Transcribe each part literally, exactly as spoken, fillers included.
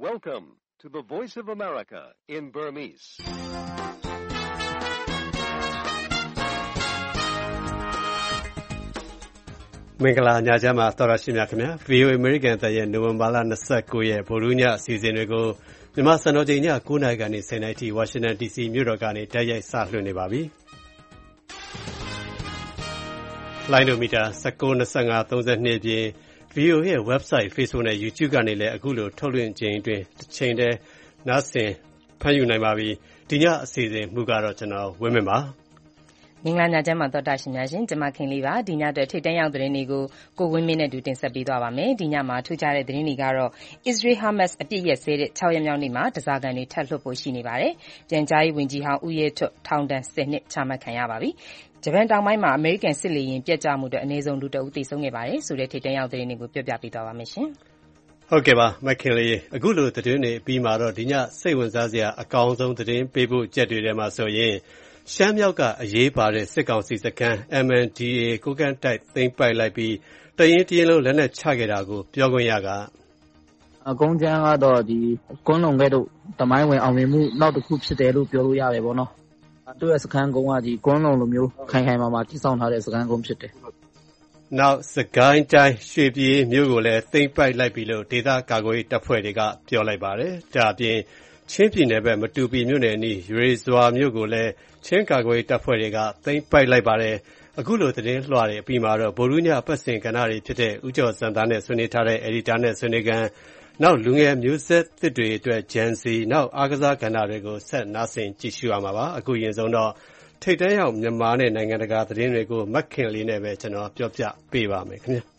Welcome to the Voice of America in Burmese. ။မင်္ဂလာညချမ်းပါသောရရှိမြခင်ဗျာ ဗွီအိုအေ American အသံရဲ့နိုဝင်ဘာလ၂၉ရက်ဗုဒ္ဓဟူးညအစီအစဉ်တွေကိုမြန်မာစံတော်ချိန်ည၉နာရီကနေ၁၀နာရီထိဝါရှင်တန် ဒီစီ မြို့တော်ကနေတိုက်ရိုက်စလွှင့်နေပါပြီ။လိုင်းဒိုမီတာ၁၉ ၂၅ ၃၂ပြင် ဗီအိုအေရဲ့ website Facebook နဲ့ YouTube ကနေလည်းအခုလိုထုတ်လွှင့်ခြင်းအတွင်းတစ်ချိန်တည်းနားဆင်ဖန်ယူနိုင်ပါပြီ။ဒီညအစီအစဉ်မှုကတော့ကျွန်တော်ဝင်းမင်းပါမင်္ဂလာညချမ်းပါသောတာရှင်များရှင်ကျွန်မခင်လေးပါဒီညအတွက်ထိတ်တန့်ရောက်သတင်းတွေကိုကိုဝင်းမင်းနဲ့တူတင်ဆက်ပေးသွားပါမယ်ဒီညမှာထူးခြားတဲ့သတင်းတွေကတော့ Israel Hamas အပြစ်ရက်စဲတဲ့၆ရက်မြောက်နေ့မှာတစားကန်တွေထပ်လွှတ်ဖို့ရှိနေပါတယ်ပြန်ကြားရေးဝန်ကြီးဟောင်းဦးရဲထွတ်ထောင်ဒဏ်၁၀နှစ်ချမှတ်ခံရပါပြီဂျပန်တောင်ပိုင်းမှာအမေရိကန်စစ်လေယာဉ်ပြက်ကျမှုအတွက်အနည်းဆုံးလူတအုပ်သေဆုံးခဲ့ပါတယ်ဆိုတဲ့ထိတ်တန့်ရောက်သတင်းတွေကိုပြောပြပေးသွားပါမယ်ရှင်ဟုတ်ကဲ့ပါမခင်လေးအခုလိုသတင်းတွေပြီးမှာတော့ဒီညစိတ်ဝင်စားစရာအကောင်းဆုံးသတင်းပေးဖို့ကြက်တွေထဲမှာဆိုရင်ရှမ်းမြောက်ကအရေးပါတဲ့စစ်ကောင်စီစခန်း M N D A ကိုကန့်တိုက်သိမ်းပိုက်လိုက်ပြီးတရင်တရင်လုံးလက်နက်ချခဲ့တာကိုပြောခွင့်ရကအကုန်းချမ်းကတော့ဒီကွန်းလုံကဲ့သို့တမိုင်းဝင်အောင်မြင်မှုနောက်တစ်ခုဖြစ်တယ်လို့ပြောလို့ရတယ်ပေါ့နော်သူ့ရဲ့စခန်းကုန်းကဒီကွန်းလုံလိုမျိုးခိုင်ခိုင်မာမာတည်ဆောက်ထားတဲ့စခန်းကုန်းဖြစ်တယ်နောက်စကိုင်းတိုင်းရွှေပြည်မြို့ကိုလည်းသိမ်းပိုက်လိုက်ပြီလို့ဒေသကာကွယ်ရေးတပ်ဖွဲ့တွေကပြောလိုက်ပါတယ်ဒါအပြင်ချင်းပြည်နယ်ဘက်မတူပီမြို့နယ်အနီးရေဇွာမြို့ကိုလည်းချင်းကာကွယ်တပ်ဖွဲ့တွေကသိမ်းပိုက်လိုက်ပါတယ်အခုလိုသတင်းလွှာတွေအပြီးမှာတော့ဗိုလ်ရူးညပတ်စင်ကဏ္ဍတွေဖြစ်တဲ့ဥကျော်စံသားနဲ့ဆွေးနွေးထားတဲ့ editor နဲ့ဆွေးနွေးကန်နောက်လူငယ်မျိုးဆက်သစ်တွေအတွက် Gen Z နောက်အားကစားကဏ္ဍတွေကိုဆက်နားဆင်ကြည့်ရှုရမှာပါအခုရင်ဆုံးတော့ထိတ်တန့်ရောက်မြန်မာနဲ့နိုင်ငံတကာသတင်းတွေကိုမက်ခင်လေးနဲ့ပဲကျွန်တော်ပြောပြပေးပါမယ်ခင်ဗျာ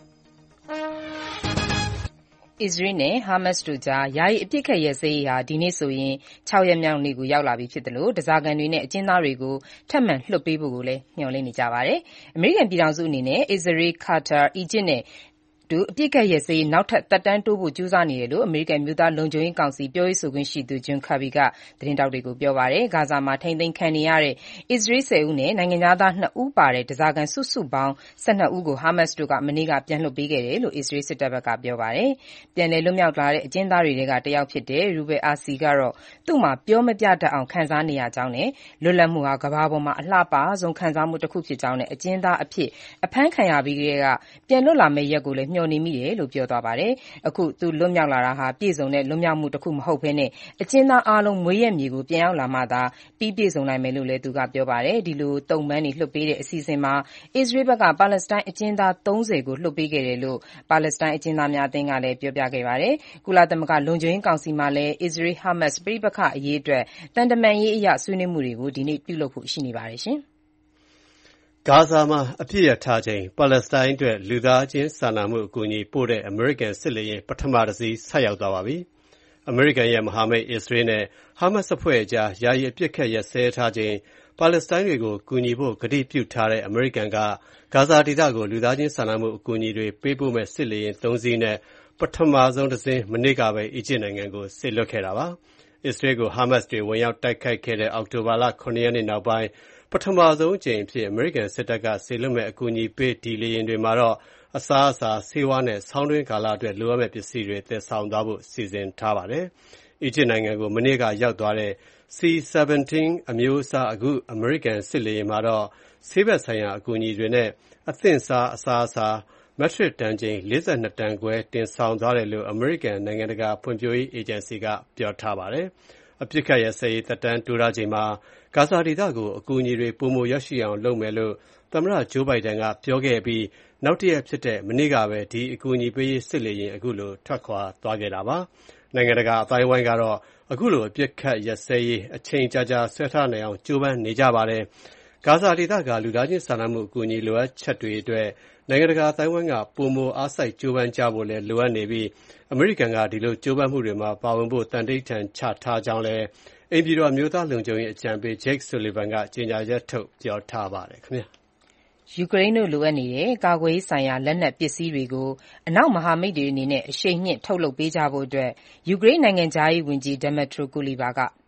Israel နဲ့ Hamas တို့ကြားယာယီအပစ်အခတ်ရပ်စဲရေးဟာဒီနေ့ဆိုရင်၆ရက်မြောက်နေ့ကိုရောက်လာပြီဖြစ်တယ်လို့ဓဇာကန်တွေနဲ့အကျဉ်းသားတွေကိုထပ်မံလွှတ်ပေးဖို့ကိုလည်းမျှော်လင့်နေကြပါတယ်။အမေရိကန်ပြည်ထောင်စုအနေနဲ့ Israel, Qatar, Egypt နဲ့ဒုအပြစ်ကက်ရဲ့စေးနောက်ထပ်တက်တန်းတိုးဖို့ကြိုးစားနေတယ်လို့အမေရိကန်မျိုးသားလုံခြုံရေးကောင်စီပြောရေးဆိုခွင့်ရှိသူ John Kirby ကသတင်းတောက်တွေကိုပြောပါတယ်။ဂါဇာမှာထိန်းသိမ်းခံနေရတဲ့အစ္စရေးဆယ်ဦးနဲ့နိုင်ငံသားနှစ်ဦးပါတဲ့ဓဇာကန်စုစုပေါင်း၁၂ဦးကို Hamas တို့ကမနေ့ကပြန်လွှတ်ပေးခဲ့တယ်လို့အစ္စရေးစစ်တပ်ဘက်ကပြောပါတယ်။ပြန်လည်လွတ်မြောက်လာတဲ့အကျဉ်းသားတွေထဲကတယောက်ဖြစ်တဲ့ Rubel Asi ကတော့သူ့မှာပြောမပြတတ်အောင်ခံစားနေရကြောင်းနဲ့လွတ်လပ်မှုဟာကမ္ဘာပေါ်မှာအလှပဆုံးခံစားမှုတစ်ခုဖြစ်ကြောင်းနဲ့အကျဉ်းသားအဖြစ်အဖမ်းခံရပြီးကပြန်လွတ်လာမယ့်ရက်ကိုလည်းမျှော်နေမိတယ်လို့ပြောသွားပါတယ်။အခုသူလွတ်မြောက်လာတာဟာပြည့်စုံတဲ့လွတ်မြောက်မှုတစ်ခုမဟုတ်ဘဲနဲ့အကျဉ်းသားအားလုံးမွေးရမြေကိုပြန်ရောက်လာမှသာပြီးပြည့်စုံနိုင်မယ်လို့လည်းသူကပြောပါတယ်။ဒီလိုတုံ့ပန်းနေလွှတ်ပေးတဲ့အစီအစဉ်မှာအစ္စရေးဘက်ကပါလက်စတိုင်းအကျဉ်းသား၃၀ကိုလွှတ်ပေးခဲ့တယ်လို့ပါလက်စတိုင်းအကျဉ်းသားများအသင်းကလည်းပြောပြခဲ့ပါတယ်။ကုလသမဂ္ဂလုံခြုံရေးကောင်စီမှာလည်း Israel Hamas ပဋိပက္ခအရေးအတွက်တန်တမန်ရေးအရဆွေးနွေးမှုတွေကိုဒီနေ့ပြုလုပ်ဖို့ရှိနေပါတယ်ရှင်။ဂါဇာမှာအပြစ်ရထားချိန်ပါလက်စတိုင်းအတွက်လူသားချင်းစာနာမှုအကူအညီပို့တဲ့အမေရိကန်စစ်လေယာဉ်ပထမတစ်စီးဆက်ရောက်သွားပါပြီ။အမေရိကန်ရဲ့မဟာမိတ်အစ္စရေးနဲ့ဟာမတ်စ်အဖွဲ့အကြားယာယီအပြစ်ခတ်ရပ်စဲထားချိန်ပါလက်စတိုင်းတွေကိုကူညီဖို့ကတိပြုထားတဲ့အမေရိကန်ကဂါဇာဒေသကိုလူသားချင်းစာနာမှုအကူအညီတွေပေးပို့မဲ့စစ်လေယာဉ်သုံးစီးနဲ့ပထမဆုံးတစ်စင်းမနေ့ကပဲအီဂျစ်နိုင်ငံကိုဆေလွတ်ခဲ့တာပါ။အစ္စရေးကိုဟာမတ်စ်တွေဝင်ရောက်တိုက်ခိုက်ခဲ့တဲ့အောက်တိုဘာလခုနှစ်ရက်နေ့နောက်ပိုင်းပထမဆုံးအကြိမ်အဖြစ်အမေရိကန်စစ်တပ်ကဆေလွတ်မဲ့အကူအညီပေးဒီလေယာဉ်တွေမှာတော့အစားအစာဆေးဝါးနဲ့ဆောင်းတွင်းကာလအတွက်လိုအပ်မဲ့ပစ္စည်းတွေသယ်ဆောင်သွားဖို့စီစဉ်ထားပါတယ်။အီဂျစ်နိုင်ငံကိုမနေ့ကရောက်သွားတဲ့ C ဆဗန်တင်း အမျိုးအစားအခုအမေရိကန်စစ်လေယာဉ်မှာတော့ဆေးဘက်ဆိုင်ရာအကူအညီတွေနဲ့အသင့်စားအစားအစာမက်ထရစ်တန်ချိန်၄၂တန်ခွဲတင်ဆောင်သွားတယ်လို့အမေရိကန်နိုင်ငံတကာဖွံ့ဖြိုးရေးအေဂျင်စီကပြောထားပါတယ်။အပြစ်ခတ်ရပ်စဲရေးသက်တမ်းတိုးထားချိန်မှာဂါဇာဒေသကိုအကူအညီတွေပိုမိုရောက်ရှိအောင်လုပ်မယ်လို့သမ္မတဂျိုးဘိုင်ဒန်ကပြောခဲ့ပြီးနောက်တစ်ရက်ဖြစ်တဲ့မနေ့ကပဲဒီအကူအညီပေးရေးစစ်လေယာဉ်အခုလိုထွက်ခွာသွားခဲ့တာပါ။နိုင်ငံတကာအတိုင်းအဝိုင်းကတော့အခုလိုအပြစ်ခတ်ရပ်စဲရေးအချိန်ကြာကြာဆွဲထားနိုင်အောင်ကြိုးပမ်းနေကြပါတယ်။ဂါဇာဒေသကလူသားချင်းစာနာမှုအကူအညီလိုအပ်ချက်တွေအတွက်နိုင်ငံတကာအတိုင်းအဝိုင်းကပိုမိုအားစိုက်ကြိုးပမ်းကြဖို့လည်းလိုအပ်နေပြီးအမေရိကန်ကဒီလိုကြိုးပမ်းမှုတွေမှာပါဝင်ဖို့တန်တိတ်ထန်ချထားကြောင်းလည်းအိမ်ပြည်တော်မျိုးသားလုံခြုံရေးအကြံပေး Jake Sullivan ကကြေညာချက်ထုတ်ပြောထားပါတယ်ခင်ဗျာယူကရိန်းတို့လိုအပ်နေတဲ့ကာကွယ်ရေးဆိုင်ရာလက်နက်ပစ္စည်းတွေကိုအနောက်မဟာမိတ်တွေအနေနဲ့အရှိန်မြင့်ထုတ်လုပ်ပေးကြဖို့အတွက်ယူကရိန်းနိုင်ငံခြားရေးဝန်ကြီး Dmytro Kuleba က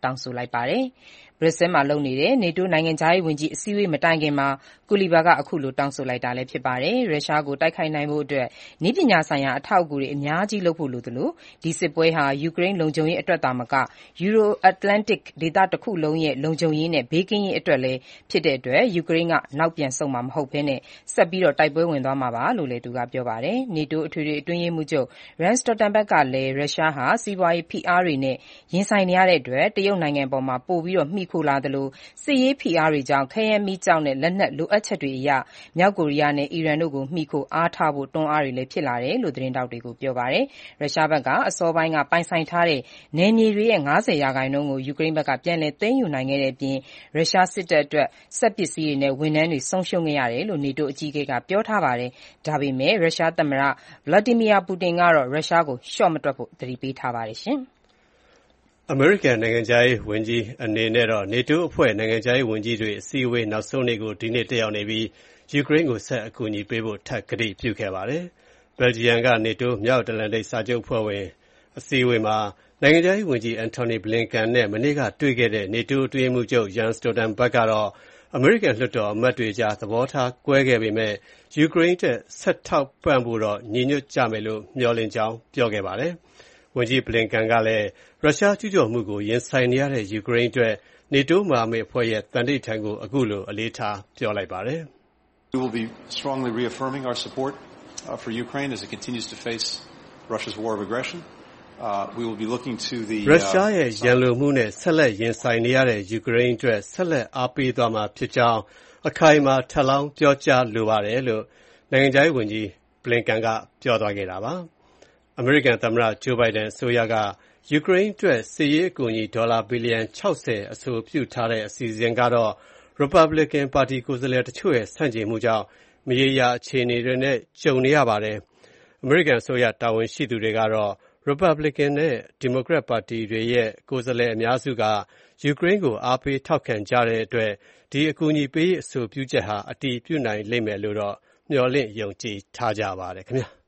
တောင်းဆိုလိုက်ပါတယ်။ ဘရစ်ဆဲလ်မှာလုပ်နေတဲ့ နေတိုးနိုင်ငံခြားရေးဝန်ကြီးအစည်းအဝေးမတိုင်ခင်မှာ ကူလီဘာက အခုလိုတောင်းဆိုလိုက်တာလည်းဖြစ်ပါတယ်။ ရုရှားကိုတိုက်ခိုက်နိုင်ဖို့အတွက် နည်းပညာဆိုင်ရာအထောက်အကူတွေအများကြီးလုပ်ဖို့လိုသလို ဒီစစ်ပွဲဟာ ယူကရိန်းလုံခြုံရေးအတွက်သာမက Euro-Atlantic ဒေသတခုလုံးရဲ့လုံခြုံရေးနဲ့ဘေးကင်းရေးအတွက်လည်းဖြစ်တဲ့အတွက် ယူကရိန်းကနောက်ပြန်ဆုတ်မှာမဟုတ်ဘဲ ဆက်ပြီးတိုက်ပွဲဝင်သွားမှာပါလို့လည်း သူကပြောပါတယ်။ နေတိုးအထွေထွေအတွင်းရေးမှူးချုပ် Jens Stoltenberg ကလည်း ရုရှားဟာ စီးပွားရေးဖိအားတွေနဲ့ရင်ဆိုင်နေရတဲ့အတွက် တရုတ်နိုင်ငံအပေါ် ပိုပြီးမှီခိုလာသလို စစ်ရေးဖိအားတွေကြောင့် ခဲယမ်းမီးကျောက်နဲ့ လက်နက်လိုအပ်ချက်တွေအရ မြောက်ကိုရီးယားနဲ့ အီရန်တို့ကို မှီခိုအားထားဖို့ တွန်းအားတွေလည်းဖြစ်လာတယ်လို့ သတင်းထောက်တွေကို ပြောပါတယ်။ ရုရှားဘက်က အစောပိုင်းကပိုင်ဆိုင်ထားတဲ့နယ်မြေတွေရဲ့ ၅၀ ရာခိုင်နှုန်းကို ယူကရိန်းဘက်က ပြန်လည်သိမ်းယူနိုင်ခဲ့တဲ့အပြင် ရုရှားစစ်တပ်အတွက် စက်ပစ္စည်းတွေနဲ့ ဝန်ထမ်းတွေဆုံးရှုံးခဲ့ရတယ်လို့ နေတိုးအကြီးအကဲကပြောထားပါတယ်။ ဒါပေမဲ့ ရုရှားသမ္မတ Vladimir Putin ကတော့ ရုရှားကို လျှော့မတွက်ဖို့ သတိပေးထားပါတယ်။အမေရိကန်နိုင်ငံခြားရေးဝန်ကြီးအနေနဲ့ နေတိုးအဖွဲ့နိုင်ငံခြားရေးဝန်ကြီးတွေအစည်းအဝေးနောက်ဆုံးနေ့ကို ဒီနေ့တက်ရောက်နေပြီး ယူကရိန်းကိုဆက်အကူအညီပေးဖို့ ထပ်ကတိပြုခဲ့ပါတယ်။ ဘယ်လ်ဂျီယံက နေတိုးမြောက်အတ္တလန်တိတ်စာချုပ်အဖွဲ့ဝင်အစည်းအဝေးမှာ နိုင်ငံခြားရေးဝန်ကြီး Antony Blinken နဲ့ မနေ့ကတွေ့ခဲ့တဲ့ နေတိုးအတွင်းရေးမှူးချုပ် Jens Stoltenberg ကတော့ အမေရိကန်လွှတ်တော်အမတ်တွေကြား သဘောထားကွဲခဲ့ပေမဲ့ ယူကရိန်းအတွက်ဆက်ထောက်ပံ့ဖို့တော့ ညီညွတ်ကြမယ်လို့ မျှော်လင့်ကြောင်းပြောခဲ့ပါတယ်။ ဝန်ကြီး Blinken ကလည်း ရုရှားကျူးကျော်မှုကိုရင်ဆိုင်နေရတဲ့ ယူကရိန်းအတွက် နေတိုးမဟာမိတ်အဖွဲ့ရဲ့သန္နိဋ္ဌာန်ကို အခုလို အလေးထားပြောလိုက်ပါတယ်။ We will be strongly reaffirming our support uh, for Ukraine as it continues to face Russia's war of aggression. Uh, we will be looking to the ရုရှားရဲ့ရန်လိုမှုနဲ့ဆက်လက်ရင်ဆိုင်နေရတဲ့ယူကရိန်းအတွက်ဆက်လက်အားပေးသွားမှာဖြစ်ကြောင်းအခိုင်အမာထပ်လောင်းပြောကြားလိုပါတယ်လို့ နိုင်ငံခြားရေးဝန်ကြီး Blinken ကပြောသွားခဲ့တာပါ။ အမေရိကန်သမ္မတ Joe Biden အစိုးရက ယူကရိန်းအတွက်စစ်ရေးအကူအညီဒေါ်လာဘီလီယံ ၆၀ အဆိုပြုထားတဲ့အစီအစဉ်ကတော့ Republican ပါတီကိုယ်စားလှယ်တချို့ရဲ့ဆန့်ကျင်မှုကြောင့် မရေရာအခြေအနေတွေနဲ့ကြုံနေရပါတယ်။ အမေရိကန်အစိုးရတာဝန်ရှိသူတွေကတော့ Republican နဲ့ Democrat ပါတီတွေရဲ့ကိုယ်စားလှယ်အများစုက ယူကရိန်းကိုအားပေးထောက်ခံကြတဲ့အတွက် ဒီအကူအညီပေးရေးအဆိုပြုချက်ဟာ အတည်ပြုနိုင်လိမ့်မယ်လို့တော့ မျှော်လင့်ယုံကြည်ထားကြပါတယ်ခင်ဗျာ။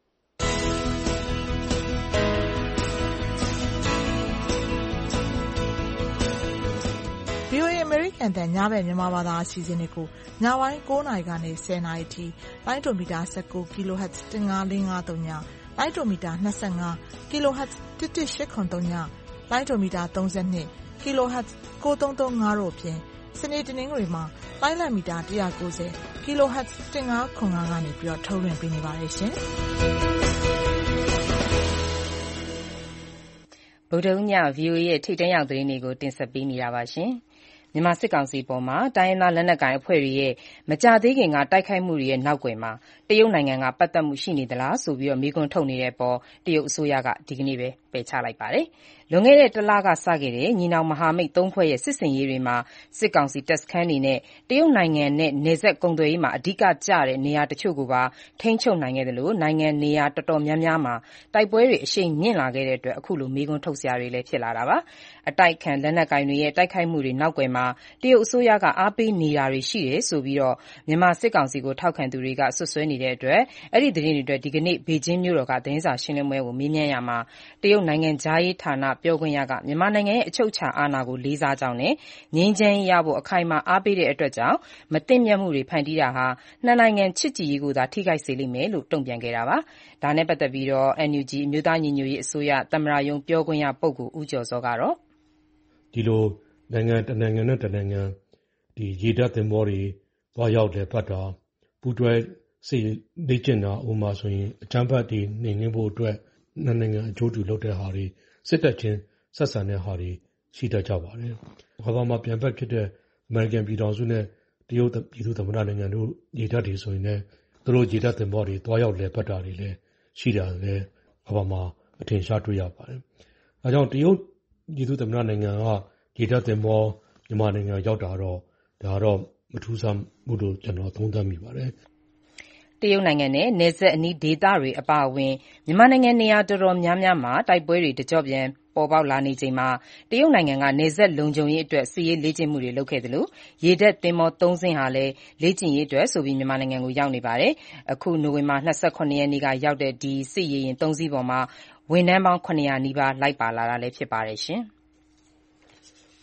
ဗွီအိုအေ အမေရိကန်အသံညဘက်မြန်မာဘာသာအစီအစဉ်တွေကိုညပိုင်း၉နာရီကနေ၁၀နာရီထိလိုင်းဒိုမီတာ၁၉ kHz တစ်ငါးလေးငါးသုံးညလိုင်းဒိုမီတာ၂၅ kHz တစ်တစ်ရှစ်ခွန်သုံးညလိုင်းဒိုမီတာ၃၂ kHz ကိုးသုံးသုံးငါးတို့အပြင်စနေတနင်္ဂနွေမှာလိုင်းလံမီတာ၁၉၀ kHz တစ်ငါးခွန်ငါးကနေပြီးတော့ထုတ်လွှင့်ပေးနေပါတယ်ရှင်။ဗုဒ္ဓဦးည ဗွီအိုအေရဲ့ထိပ်တန်းရောက်သတင်းတွေကိုတင်ဆက်ပေးနေတာပါရှင်။ မြန်မာစစ်ကောင်စီအပေါ်တိုင်းရင်းသားလက်နက်ကိုင်အဖွဲ့တွေရဲ့မကြာသေးခင်ကတိုက်ခိုက်မှုတွေရဲ့နောက်ကွယ်မှာတရုတ်နိုင်ငံကပတ်သက်မှုရှိနေသလားဆိုပြီးမေးခွန်းထုတ်နေတဲ့အပေါ်တရုတ်အစိုးရကဒီကနေ့ပဲပယ်ချလိုက်ပါတယ်။လွန်ခဲ့တဲ့တလကစခဲ့တဲ့ညီနောင်မဟာမိတ်သုံးဖွဲ့ရဲ့စစ်ဆင်ရေးတွေမှာစစ်ကောင်စီတပ်စခန်းတွေနဲ့တရုတ်နိုင်ငံနဲ့နယ်စပ်ကုန်သွယ်ရေးမှာအဓိကကျတဲ့နေရာတချို့ကိုပါထိန်းချုပ်နိုင်ခဲ့သလိုနိုင်ငံနေရာတော်တော်များများမှာတိုက်ပွဲတွေအရှိန်မြင့်လာခဲ့တဲ့အတွက်အခုလိုမေးခွန်းထုတ်စရာတွေလည်းဖြစ်လာတာပါ။အတိုက်ခံလက်နက်ကိုင်တွေရဲ့တိုက်ခိုက်မှုတွေနောက်ကွယ်မှာတရုတ်အစိုးရကအားပေးနေတာတွေရှိတယ်ဆိုပြီးမြန်မာစစ်ကောင်စီကိုထောက်ခံသူတွေကစွပ်စွဲနေတဲ့အတွက်အဲဒီသတင်းတွေအတွက်ဒီကနေ့ဘေကျင်းမြို့တော်ကသတင်းစာရှင်းလင်းပွဲကိုမေးမြန်းရာမှာတရုတ်နိုင်ငံခြားရေးဌာနပြောခွင့်ရကမြန်မာနိုင်ငံရဲ့အချုပ်အခြာအာဏာကိုလေးစားကြောင်းနဲ့ငြိမ်းချမ်းရေးရဖို့အခိုင်အမာအားပေးတဲ့အတွက်ကြောင့်မသင့်မြတ်မှုတွေဖန်တီးတာဟာနှစ်နိုင်ငံချစ်ကြည်ရေးကိုသာထိခိုက်စေလိမ့်မယ်လို့တုံ့ပြန်ခဲ့တာပါ။ဒါနဲ့ပတ်သက်ပြီး အန်ယူဂျီ အမျိုးသားညီညွတ်ရေးအစိုးရသမ္မတရုံးပြောခွင့်ရပုဂ္ဂိုလ်ဦးကျော်ဇောကတော့ဒီလိုနိုင်ငံတနိုင်ငံနဲ့တနိုင်ငံဒီရေတပ်သင်္ဘောတွေသွားရောက်တယ်ပတ်တာပူးတွဲစိတ်လေ့ကျင့်တာဥမာဆိုရင်အကြမ်းဖက်တွေနှိမ်နင်းဖို့အတွက်နှစ်နိုင်ငံအကျိုးတူလုပ်တဲ့ဟာတွေစစ်တပ်ချင်းဆက်ဆံတဲ့ဟာတွေရှိတတ်ကြပါတယ်။ဘာသာမှာပြန်ဖက်ဖြစ်တဲ့အမေရိကန်ပြည်ထောင်စုနဲ့တရုတ်ပြည်သူ့သမ္မတနိုင်ငံတို့ရေတပ်တွေဆိုရင်လည်းသူတို့ရေတပ်သင်္ဘောတွေသွားရောက်လည်ပတ်တာတွေလည်းရှိတာလည်းဘာသာမှာအထင်ရှားတွေ့ရပါတယ်။အဲကြောင့်တရုတ်ပြည်သူ့သမ္မတနိုင်ငံကရေတပ်သင်္ဘောမြန်မာနိုင်ငံရောက်တာတော့ဒါတော့မထူးဆန်းမှုလို့ကျွန်တော်သုံးသပ်မိပါတယ်။တရုတ်နိုင်ငံနဲ့နယ်စပ်အနီးဒေသတွေအပါအဝင်မြန်မာနိုင်ငံနေရာတော်တော်များများမှာတိုက်ပွဲတွေတကြော့ပြန်ပေါ်ပေါက်လာနေချိန်မှာတရုတ်နိုင်ငံကနယ်စပ်လုံခြုံရေးအတွက်စစ်ရေးလေ့ကျင့်မှုတွေလုပ်ခဲ့သလိုရေတပ်သင်္ဘောသုံးစင်းဟာလည်းလေ့ကျင့်ရေးအတွက်ဆိုပြီးမြန်မာနိုင်ငံကိုရောက်နေပါတယ်။အခုနိုဝင်ဘာ၂၇ရက်နေ့ကရောက်တဲ့ဒီစစ်ရေယာဉ်သုံးစီးပေါ်မှာဝန်ထမ်းပေါင်း၇၀၀နီးပါးလိုက်ပါလာတာလည်းဖြစ်ပါတယ်ရှင်။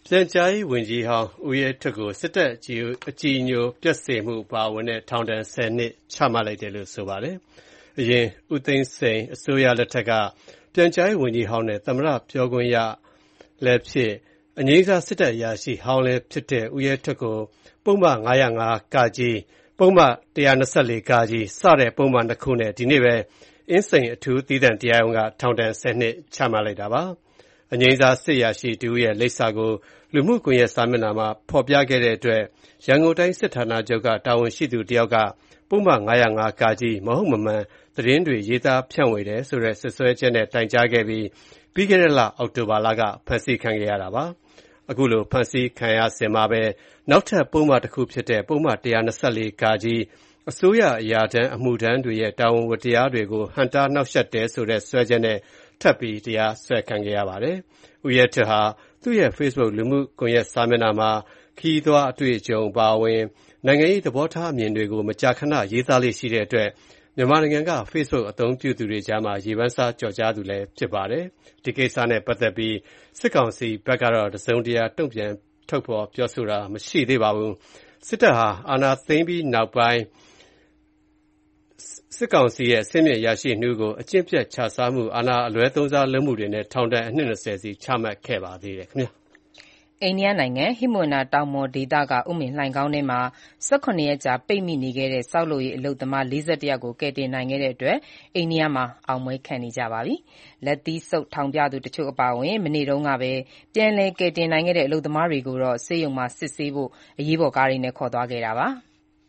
ပြန်ကြားရေးဝန်ကြီးဟောင်းဦးရဲထွဋ်ကိုစစ်တပ်အကြီးအညိုပျက်စေမှုပါဝင်တဲ့ထောင်ဒဏ်ဆယ်နှစ်ချမှတ်လိုက်တယ်လို့ဆိုပါတယ်။အရင်ဦးသိန်းစိန်အစိုးရလက်ထက်ကပြန်ကြားရေးဝန်ကြီးဟောင်းနဲ့သမ္မတပြောခွင့်ရလည်းဖြစ်အငြိမ်းစားစစ်တပ်အရာရှိဟောင်းလည်းဖြစ်တဲ့ဦးရဲထွဋ်ကိုပုံမှန်၅၀၅ကကြီးပုံမှန်၁၂၄ကကြီးစတဲ့ပုံမှန်တစ်ခုနဲ့ဒီနေ့ပဲအင်းစိန်အထူးသီးသန့်တရားရုံးကထောင်ဒဏ်ဆယ်နှစ်ချမှတ်လိုက်တာပါ။အငြိမ်းစားစစ်အရာရှိတူရဲ့လိပ်စာကိုလူမှုကွန်ရက်စာမျက်နှာမှာဖော်ပြခဲ့တဲ့အတွက်ရန်ကုန်တိုင်းစစ်ဌာနချုပ်ကတာဝန်ရှိသူတယောက်ကပုံမှန်၅၀၅ကကြီးမဟုတ်မမှန်သတင်းတွေရေးသားဖြန့်ဝေတယ်ဆိုတဲ့ဆွဆွဲချက်နဲ့တိုင်ကြားခဲ့ပြီးပြီးခဲ့တဲ့လအောက်တိုဘာလကဖမ်းဆီးခံခဲ့ရတာပါ။အခုလိုဖမ်းဆီးခံရစဉ်မှာပဲနောက်ထပ်ပုံမှန်တစ်ခုဖြစ်တဲ့ပုံမှန်၁၂၄ကကြီးအစိုးရအရာထမ်းအမှုထမ်းတွေရဲ့တာဝန်ဝတ္တရားတွေကိုဟန့်တားနှောက်ယှက်တယ်ဆိုတဲ့ဆွဲချက်နဲ့ထပ်ပြီးတရားစွဲခံခဲ့ရပါတယ်။ဦးရဲထွဋ်ဟာသူ့ရဲ့ Facebook လူမှုကွန်ရက်စာမျက်နှာမှာခရီးသွားအတွေ့အကြုံပါဝင်နိုင်ငံရေးသဘောထားအမြင်တွေကိုမကြာခဏရေးသားလေးရှိတဲ့အတွက်မြန်မာနိုင်ငံက Facebook အသုံးပြုသူတွေကြားမှာရေပန်းစားကြော်ကြားသူလည်းဖြစ်ပါတယ်။ဒီကိစ္စနဲ့ပတ်သက်ပြီးစစ်ကောင်စီဘက်ကတော့တစုံတရာတုံ့ပြန်ထုတ်ဖော်ပြောဆိုတာမရှိသေးပါဘူး။စစ်တပ်ဟာအာဏာသိမ်းပြီးနောက်ပိုင်းစစ်ကောင်စီရဲ့အဆင့်မြင့်ရရှိနှူးကိုအကျင့်ပြတ်ခြစားမှုအာဏာအလွဲသုံးစားလုပ်မှုတွေနဲ့ထောင်ဒဏ်အနှစ်၂၀စီချမှတ်ခဲ့ပါသေးတယ်ခင်ဗျာအိန္ဒိယနိုင်ငံဟိမဝန္တာတောင်ပေါ်ဒေသကဥမင်လှိုင်ခေါင်းထဲမှာ၁၈ရက်ကြာပိတ်မိနေခဲ့တဲ့စောက်လုပ်ရေးအလုပ်သမား၄၁ယောက်ကိုကယ်တင်နိုင်ခဲ့တဲ့အတွက်အိန္ဒိယမှာအောင်ပွဲခံနေကြပါပြီ။လက်သီးဆုပ်ထောင်ပြသူတချို့အပါအဝင်မနေ့တုန်းကပဲပြန်လည်ကယ်တင်နိုင်ခဲ့တဲ့အလုပ်သမားတွေကိုတော့ဆေးရုံမှာစစ်ဆေးဖို့အရေးပေါ်ကားတွေနဲ့ခေါ်သွားခဲ့တာပါ။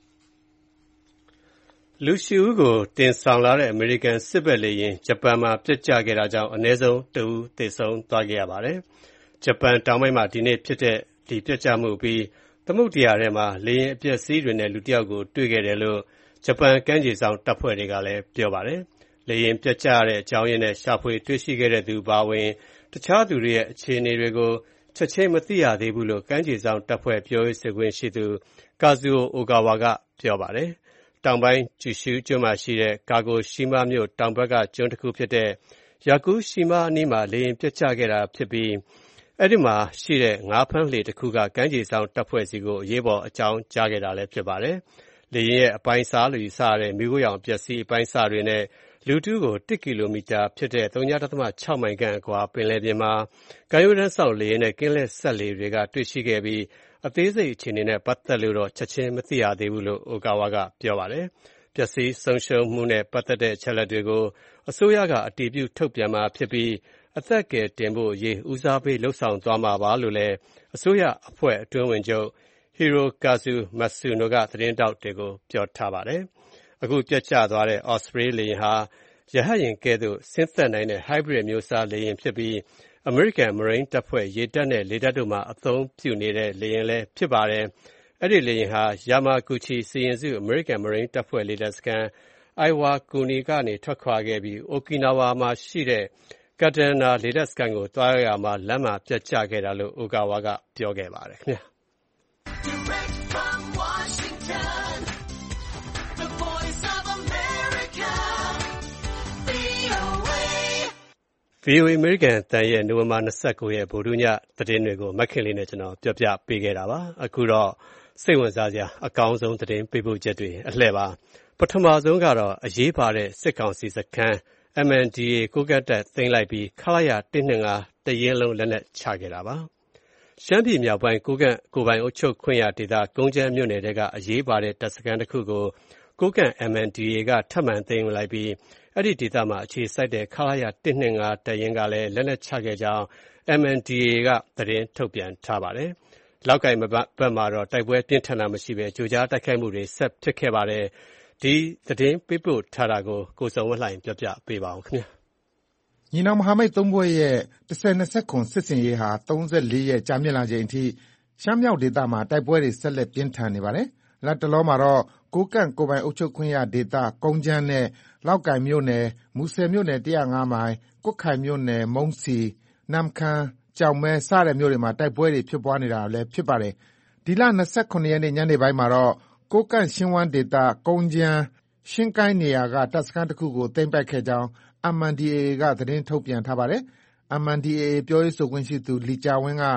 လူရှီဦးကိုတင်ဆောင်လာတဲ့အမေရိကန်စစ်ဘက်လေယာဉ်ဂျပန်မှာပျက်ကျခဲ့တာကြောင့်အနည်းဆုံးတဦးသေဆုံးသွားခဲ့ရပါတယ်။ဂျပန်တောင်ပိုင်းမှာဒီနေ့ဖြစ်တဲ့ဒီပျက်ကျမှုပြီးသမုဒ္ဒရာထဲမှာလေယာဉ်အပျက်စီးတွေနဲ့လူတစ်ယောက်ကိုတွေ့ခဲ့တယ်လို့ဂျပန်ကမ်းခြေစောင့်တပ်ဖွဲ့တွေကလည်းပြောပါတယ်။လေယာဉ်ပျက်ကျတဲ့အကြောင်းရင်းနဲ့ရှာဖွေတွေ့ရှိခဲ့တဲ့သူပါဝင်တခြားသူတွေရဲ့အခြေအနေတွေကိုချက်ချင်းမသိရသေးဘူးလို့ကမ်းခြေစောင့်တပ်ဖွဲ့ပြောရေးဆိုခွင့်ရှိသူကာဇူအိုဂါဝါကပြောပါတယ်။တောင်ပိုင်းကျူရှူးကျွန်းမှာရှိတဲ့ကာဂိုရှိမာမြို့တောင်ဘက်ကကျွန်းတစ်ခုဖြစ်တဲ့ယာကူရှိမာအနီးမှာလေယာဉ်ပျက်ကျခဲ့တာဖြစ်ပြီးအဲ့ဒီမှာရှိတဲ့ငါးဖမ်းလှေတစ်ခုကကမ်းခြေစောင့်တပ်ဖွဲ့စီကိုအရေးပေါ်အကြောင်းကြားခဲ့တာလည်းဖြစ်ပါတယ်။လေယာဉ်ရဲ့အပိုင်းစားလို့ယူဆရတဲ့မီးခိုးရောင်ပျက်စီးအပိုင်းစားတွေနဲ့လူတူးကိုတစ်ကီလိုမီတာဖြစ်တဲ့ ဝ.၆ မိုင်ခန့်အကွာပင်လယ်ပြင်မှာကမ်းရိုးတန်းဆောက်လေယာဉ်နဲ့ကင်းလက်ဆက်လေတွေကတွေ့ရှိခဲ့ပြီးအသေးစိတ်အခြေအနေနဲ့ပတ်သက်လို့တော့ချက်ချင်းမသိရသေးဘူးလို့အိုကာဝါကပြောပါတယ်။ပျက်စီးဆုံးရှုံးမှုနဲ့ပတ်သက်တဲ့အချက်အလက်တွေကိုအစိုးရကအတည်ပြုထုတ်ပြန်မှာဖြစ်ပြီးအသက်ကယ်တင်ဖို့အရေးဦးစားပေးလှုပ်ဆောင်သွားမှာပါလို့လည်းအစိုးရအဖွဲ့အတွင်းဝင်ချုပ်ဟီရိုကာဇူမတ်ဆူနိုကသတင်းတောက်တွေကိုပြောထားပါတယ်။အခုပြတ်ကျသွားတဲ့ Osprey လေယာဉ်ဟာရဟတ်ယာဉ်ကဲ့သို့ဆင်းသက်နိုင်တဲ့ hybrid မျိုးစားလေယာဉ်ဖြစ်ပြီးအမေရိကန်မရိန်းတပ်ဖွဲ့ရေတပ်နဲ့လေတပ်တို့မှာအသုံးပြုနေတဲ့လေယာဉ်လည်းဖြစ်ပါတယ်။အဲ့ဒီလေယာဉ်ဟာယာမာဂူချီစီရင်စုအမေရိကန်မရိန်းတပ်ဖွဲ့လေတပ်စခန်းအိုင်ဝါကူနီကနေထွက်ခွာခဲ့ပြီးအိုကီနာဝါမှာရှိတဲ့ကတ်တနာလေတပ်စခန်းကိုတွားရမှာလမ်းမှာပြတ်ကျခဲ့တာလို့အိုကာဝါကပြောခဲ့ပါတယ်ခင်ဗျာ။ Direct from Washington, the voice of America, ဗွီအိုအေ ဗွီအိုအေ American တန်ရဲ့နိုဝင်ဘာ၂၉ရက်ဗုဒ္ဓညသတင်းတွေကိုမက်ခင်လေးနဲ့ကျွန်တော်ပြောပြပေးခဲ့တာပါအခုတော့စိတ်ဝင်စားစရာအကောင်းဆုံးသတင်းပေးပို့ချက်တွေအလှည့်ပါပထမဆုံးကတော့အရေးပါတဲ့စစ်ကောင်စီစခန်း M N D A ကိုကတ်တက်သိမ်းလိုက်ပြီးခလာရ၁၂၅တရင်လုံးလက်နက်ချခဲ့တာပါရှမ်းပြည်မြောက်ပိုင်းကိုကန့်ကိုပိုင်အုပ်ချုပ်ခွင့်ရဒေသကုန်းချမ်းမြို့နယ်တွေကအရေးပါတဲ့တပ်စခန်းတစ်ခုကိုကိုကန့် M N D A ကထပ်မံသိမ်းလိုက်ပြီးအဲ့ဒီဒေသမှာအခြေစိုက်တဲ့ခလာရ၁၂၅တရင်ကလည်းလက်နက်ချခဲ့ကြောင်း M N D A ကသတင်းထုတ်ပြန်ထားပါတယ်လောက်ကိုင်ဘက်မှာတော့တိုက်ပွဲပြင်းထန်တာမရှိဘဲကြိုကြားတိုက်ခိုက်မှုတွေဆက်ဖြစ်ခဲ့ပါတယ်ဒီသတင်းပေးပို့ထားတာကိုကိုစုံဝလှိုင်ပြောပြပေးပါဦးခင်ဗျာညီနောင်မဟာမိတ်သုံးဘွဲ့ရဲ့တစ်ဆယ်နှစ်ဆက်ခွန်စစ်စင်ရေးဟာသုံး၄ရက်ကြာမြင့်လာချိန်အထိရှမ်းမြောက်ဒေသမှာတိုက်ပွဲတွေဆက်လက်ပြင်းထန်နေပါတယ်။လက်တလောမှာတော့ကိုကန့်ကိုပိုင်အုပ်ချုပ်ခွင့်ရဒေသကုန်းချမ်းနဲ့လောက်ကိုင်မြို့နယ်မူဆယ်မြို့နယ်၁၀၅မိုင်ကွတ်ခိုင်မြို့နယ်မုံစီနမ်ခမ်းကြောင်မဲစတဲ့မြို့တွေမှာတိုက်ပွဲတွေဖြစ်ပွားနေတာလည်းဖြစ်ပါတယ်။ဒီလ၂၇ရက်နေ့ညနေပိုင်းမှာတော့ကိုကန့်ရှင်းဝမ်းဒေသကုန်းချမ်းရှင်းကိုင်းနေရာကတပ်စခန်းတစ်ခုကိုသိမ်းပိုက်ခဲ့ကြောင်းM N D A ကသတင်းထုတ်ပြန်ထားပါတယ်။ M N D A ပြောရေးဆိုခွင့်ရှိသူလီကျာဝင်းက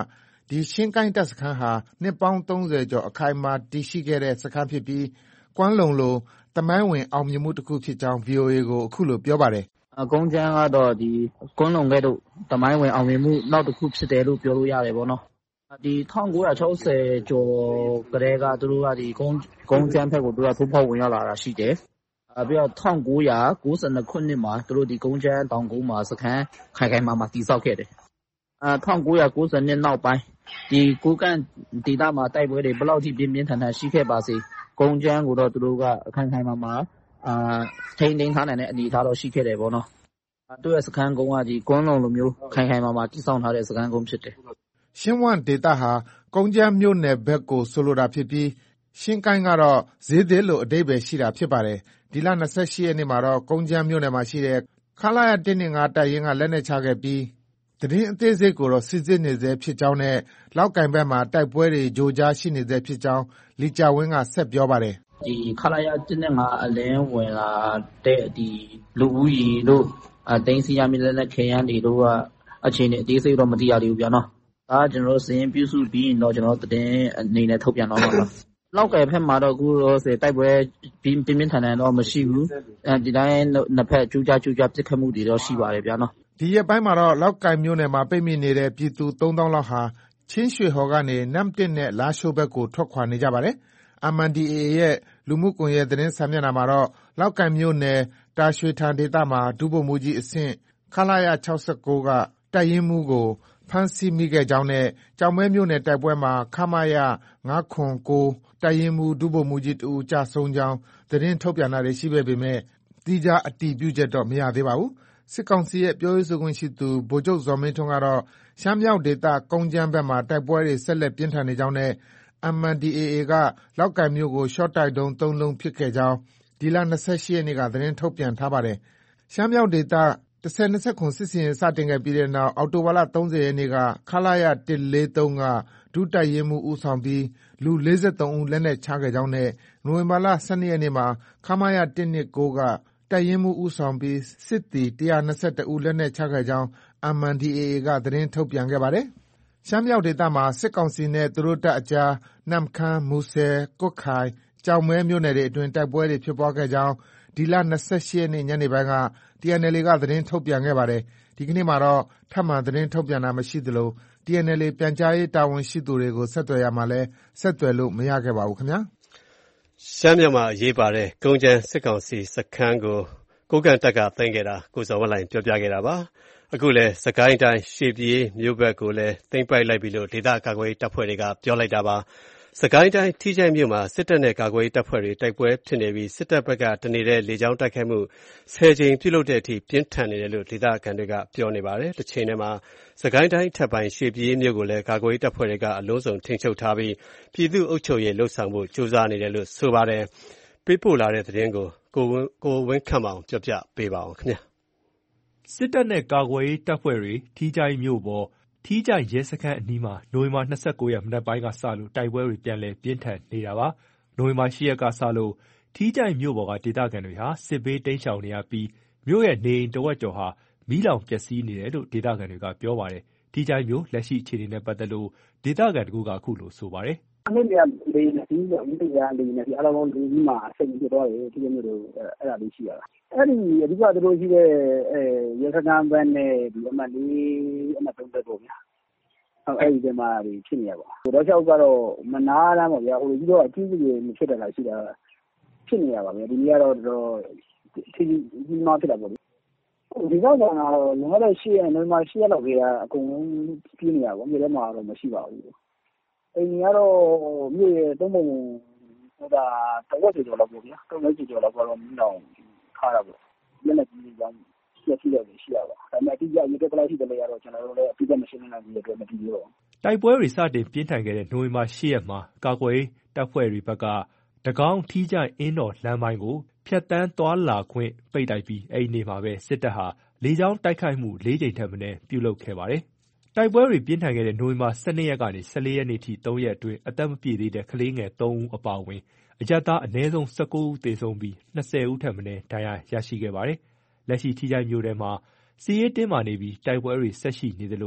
ဒီရှင်းကိုင်းတပ်စခန်းဟာနှစ်ပေါင်းသုံးဆယ်ကျော်အခိုင်အမာတည်ရှိခဲ့တဲ့စခန်းဖြစ်ပြီးကွမ်းလုံလိုသမိုင်းဝင်အောင်မြင်မှုတစ်ခုဖြစ်ကြောင်း ဗီအိုအေ ကိုအခုလိုပြောပါတယ်။ကုန်းချမ်းကတော့ဒီကွမ်းလုံကဲ့သို့သမိုင်းဝင်အောင်မြင်မှုနောက်တစ်ခုဖြစ်တယ်လို့ပြောလို့ရတယ်ပေါ့နော်။ဒီ၁၉၆၀ကျော်ကတည်းကသူတို့ကဒီကုန်းကုန်းချမ်းဘက်ကိုသူကထိုးဖောက်ဝင်ရောက်လာတာရှိတယ်။ပြီးတော့၁၉၉၂ခုနှစ်မှာသူတို့ဒီကုန်းချမ်းတောင်ကုန်းမှာစခန်းခိုင်ခိုင်မာမာတည်ဆောက်ခဲ့တယ်။အဲ၁၉၉၂နောက်ပိုင်းဒီကိုကန့်ဒေသမှာတိုက်ပွဲတွေဘယ်လောက်ထိပြင်းပြင်းထန်ထန်ရှိခဲ့ပါစေကုန်းချမ်းကိုတော့သူတို့ကခိုင်ခိုင်မာမာအာထိန်းသိမ်းထားနိုင်တဲ့အနေအထားတော့ရှိခဲ့တယ်ပေါ့နော်။သူ့ရဲ့စခန်းကုန်းကဒီကွမ်းလုံလိုမျိုးခိုင်ခိုင်မာမာတည်ဆောက်ထားတဲ့စခန်းကုန်းဖြစ်တယ်။ရှင်းဝမ်ဒေသဟာကုန်းချမ်းမြို့နယ်ဘက်ကိုဆိုလိုတာဖြစ်ပြီးရှင်းကိုင်းကတော့ဈေးသစ်လို့အဓိပ္ပာယ်ရှိတာဖြစ်ပါတယ်။ဒီလ၂၈ရက်နေ့မှာတော့ကုန်းချမ်းမြို့နယ်မှာရှိတဲ့ခလာရ၁၂၅တပ်ရင်းကလက်နက်ချခဲ့ပြီးသတင်းအသေးစိတ်ကိုတော့စစ်ဆေးနေဆဲဖြစ်ကြောင်းနဲ့လောက်ကင်ဘက်မှာတိုက်ပွဲတွေကြိုကြားရှိနေဆဲဖြစ်ကြောင်းလီကျဝင်းကဆက်ပြောပါတယ်။ဒီခလာရ၁၂၅အလင်းဝင်လာတဲ့ဒီလူဦးရေတို့တင်းစီရမီလက်နက်ခဲယမ်းတွေတို့ကအခြေအနေအသေးစိတ်တော့မသိရသေးဘူးဗျာနော်။ဒါကကျွန်တော်တို့စရင်ပြုစုပြီးရင်တော့ကျွန်တော်တို့သတင်းအနေနဲ့ထုတ်ပြန်တော့မှာပါ။လောက်ကယ်ဘက်မှာတော့အခုတော့တိုက်ပွဲပြင်းပြင်းထန်ထန်တော့မရှိဘူး။အဲဒီတိုင်းနှစ်ဖက်ကျူးကြားကျူးကြားပစ်ခတ်မှုတွေတော့ရှိပါတယ်ဗျာနော်။ဒီရက်ပိုင်းမှာတော့လောက်ကင်မြို့နယ်မှာပိတ်မိနေတဲ့ပြည်သူသုံးသောင်းလောက်ဟာချင်းရွှေဟော်ကနေနမ်တစ်နဲ့လားရှိုးဘက်ကိုထွက်ခွာနေကြပါတယ်။ အမ် အန် ဒီ အေ အေ ရဲ့လူမှုကွန်ရက်သတင်းစာမျက်နှာမှာတော့လောက်ကင်မြို့နယ်တာရွှေထန်ဒေသမှာဒုဗိုလ်မှူးကြီးအဆင့်ခလာရ၆၉ကတပ်ရင်းမှူးကိုဖမ်းဆီးမိခဲ့ကြောင်းနဲ့ကျောက်မဲမြို့နယ်တိုက်ပွဲမှာခမရ၅၇၉တပ်ရင်းမှူးဒုဗိုလ်မှူးကြီးတဦးကျဆုံးကြောင်းသတင်းထုတ်ပြန်တာတွေရှိခဲ့ပေမဲ့သီးခြားအတည်ပြုချက်တော့မရသေးပါဘူး။စစ်ကောင်စီရဲ့ပြောရေးဆိုခွင့်ရှိသူဗိုလ်ချုပ်ဇော်မင်းထွန်းကတော့ရှမ်းမြောက်ဒေသကုန်းချမ်းဘက်မှာတိုက်ပွဲတွေဆက်လက်ပြင်းထန်နေကြောင်းနဲ့ အမ် အန် ဒီ အေ အေ ကလောက်ကင်မြို့ကိုရှော့တိုက်ဒုံးသုံးလုံးပစ်ခဲ့ကြောင်းဒီလ၂၈ရက်နေ့ကသတင်းထုတ်ပြန်ထားပါတယ်။ရှမ်းမြောက်ဒေသ၁၀၂၇စစ်ဆင်ရေးစတင်ခဲ့ပြီးတဲ့နောက်အောက်တိုဘာလ၃၀ရက်နေ့ကခလာရ၁၄၃ကဒုတပ်ရင်းမှူးဦးဆောင်ပြီးလူ၄၃ဦးလက်နက်ချခဲ့ကြောင်းနဲ့နိုဝင်ဘာလ၁၂ရက်နေ့မှာခမရ၁၂၉ကတပ်ရင်းမှူးဦးဆောင်ပြီးစစ်သည်၁၂၁ဦးလက်နက်ချခဲ့ကြောင်း အမ် အန် ဒီ အေ အေ ကသတင်းထုတ်ပြန်ခဲ့ပါတယ်။ရှမ်းမြောက်ဒေသမှာစစ်ကောင်စီနဲ့သူတို့တပ်အကြားနမ့်ခမ်း၊မူဆယ်၊ကွတ်ခိုင်၊ကျောက်မဲမြို့နယ်တွေအတွင်းတိုက်ပွဲတွေဖြစ်ပွားခဲ့ကြောင်းဒီလ၂၈ရက်နေ့ညနေပိုင်းက တီ အန် အယ်လ် အေ ကသတင်းထုတ်ပြန်ခဲ့ပါတယ်။ဒီကနေ့မှာတော့ထပ်မံသတင်းထုတ်ပြန်တာမရှိသလို တီ အန် အယ်လ် အေ ပြန်ကြားရေးတာဝန်ရှိသူတွေကိုဆက်သွယ်ရာမှာလည်းဆက်သွယ်လို့မရခဲ့ပါဘူးခင်ဗျာ။ရှမ်းမြောက်မှာအရေးပါတဲ့ကုန်းချမ်းစစ်ကောင်စီစခန်းကိုကိုးကန့်တပ်ကသိမ်းခဲ့တာကိုဇော်ဝင်းလှိုင်ပြောပြခဲ့တာပါ။အခုလည်းစစ်ကိုင်းတိုင်းရွှေပြည်မြို့ဘက်ကိုလည်းသိမ်းပိုက်လိုက်ပြီလို့ဒေသကာကွယ်ရေးတပ်ဖွဲ့တွေကပြောလိုက်တာပါ။စစ်ကိုင်းတိုင်းထီးချိုင့်မြို့မှာစစ်တပ်နဲ့ကာကွယ်ရေးတပ်ဖွဲ့တွေတိုက်ပွဲဖြစ်နေပြီးစစ်တပ်ဘက်ကတနေ့တည်းလေကြောင်းတိုက်ခိုက်မှုဆယ်ကြိမ်ပြုလုပ်တဲ့အထိပြင်းထန်နေတယ်လို့ဒေသခံတွေကပြောနေပါတယ်။တစ်ချိန်တည်းမှာစစ်ကိုင်းတိုင်းထပ်ပိုင်းရွှေပြည်မြို့ကိုလည်းကာကွယ်ရေးတပ်ဖွဲ့တွေကအလုံးစုံထိန်းချုပ်ထားပြီးပြည်သူ့အုပ်ချုပ်ရေးလှုပ်ဆောင်ဖို့ကြိုးစားနေတယ်လို့ဆိုပါတယ်။ပေးပို့လာတဲ့သတင်းကိုကိုဝင်းကိုဝင်းခန့်မောင်ပြောပြပေးပါအောင်ခင်ဗျာ။စစ်တပ်နဲ့ကာကွယ်ရေးတပ်ဖွဲ့တွေထီးချိုင့်မြို့ပေါ်ထီးချိုင့်ရဲစခန်းအနီးမှာနိုဝင်ဘာ၂၉ရက်မနက်ပိုင်းကစလို့တိုက်ပွဲတွေပြန်လည်ပြင်းထန်နေတာပါ။နိုဝင်ဘာ၈ရက်ကစလို့ထီးချိုင့်မြို့ပေါ်ကဒေသခံတွေဟာစစ်ဘေးတိမ်းရှောင်နေရပြီးမြို့ရဲ့နေအိမ်တဝက်ကျော်ဟာမီးလောင်ပျက်စီးနေတယ်လို့ဒေသခံတွေကပြောပါတယ်။ထီးချိုင့်မြို့လက်ရှိအခြေအနေနဲ့ပတ်သက်လို့ဒေသခံတကူကအခုလိုဆိုပါတယ်။အမေကလေနေပြီးတော့ဒီတရားလေးနဲ့ဒီအလုံးလူကြီးမှာစိတ်ပြတော့တယ်ဒီမျိုးတို့အဲ့ဒါလေးရှိရတာအဲ့ဒီအဓိကတို့ရှိတဲ့အဲရခကန်ဘန်းနဲ့ဒီအမလေးအမသုံးသက်ပေါ့ဗျာဟုတ်အဲ့ဒီတည်းမှာဖြစ်နေရပါတော့တော့ကတော့မနာလမ်းပေါ့ဗျာဟိုကြီးတော့အကြီးကြီးမဖြစ်တယ်လားရှိတာဖြစ်နေရပါဗျာဒီနေ့ကတော့တော့ဒီဒီမှာဖြစ်တာပေါ့ဒီကတော့ကတော့လည်းလည်းရှိရနေမှာရှိရတော့ကြအကုန်လုံးပြင်းနေရပါဘူးမြေထဲမှာတော့မရှိပါဘူးအိမ်ကတော့မြေသုံးပုံဟိုဒါတဝက်ကျော်လောက်ပေါ့ဗျာသုံးလုံးကျော်လောက်ကတော့မင်းအောင်ထားတာပေါ့လက်နဲ့ကြီးကြောင်းပြည့်စုံတယ်ရှိရပါဒါပေမဲ့အတိအကျရေကပလိုက်ရှိတယ်လေကတော့ကျွန်တော်တို့လည်းအပြည့်အမရှင်းနိုင်ဘူးအတွက်မတည်ဘူးတော့တိုက်ပွဲတွေစတင်ပြင်းထန်ခဲ့တဲ့နိုဝင်ဘာ၈ရက်မှာကာကွယ်တပ်ဖွဲ့တွေဘက်ကတကောင်းထီးချိုင့်အင်းတော်လမ်းပိုင်းကိုဖျက်တမ်းသွားလာခွင့်ပိတ်လိုက်ပြီးအဲ့ဒီနေ့မှာပဲစစ်တပ်ဟာလေကြောင်းတိုက်ခိုက်မှု၄ကြိမ်ထက်မနည်းပြုလုပ်ခဲ့ပါတယ်။တိုက်ပွဲတွေပြင်းထန်ခဲ့တဲ့နိုဝင်ဘာ၁၂ရက်ကနေ၁၄ရက်နေ့ထိ၃ရက်အတွင်းအသက်မပြည့်သေးတဲ့ကလေးငယ်၃ဦးအပါအဝင်အရပ်သားအနည်းဆုံး၁၉ဦးသေဆုံးပြီး၂၀ဦးထက်မနည်းဒဏ်ရာရရှိခဲ့ပါတယ်။လက်ရှိထီးချိုင့်မြို့ထဲမှာစစ်ရေးတင်းမာနေပြီးတိုက်ပွဲတွေဆက်ရှိနေသလိုထ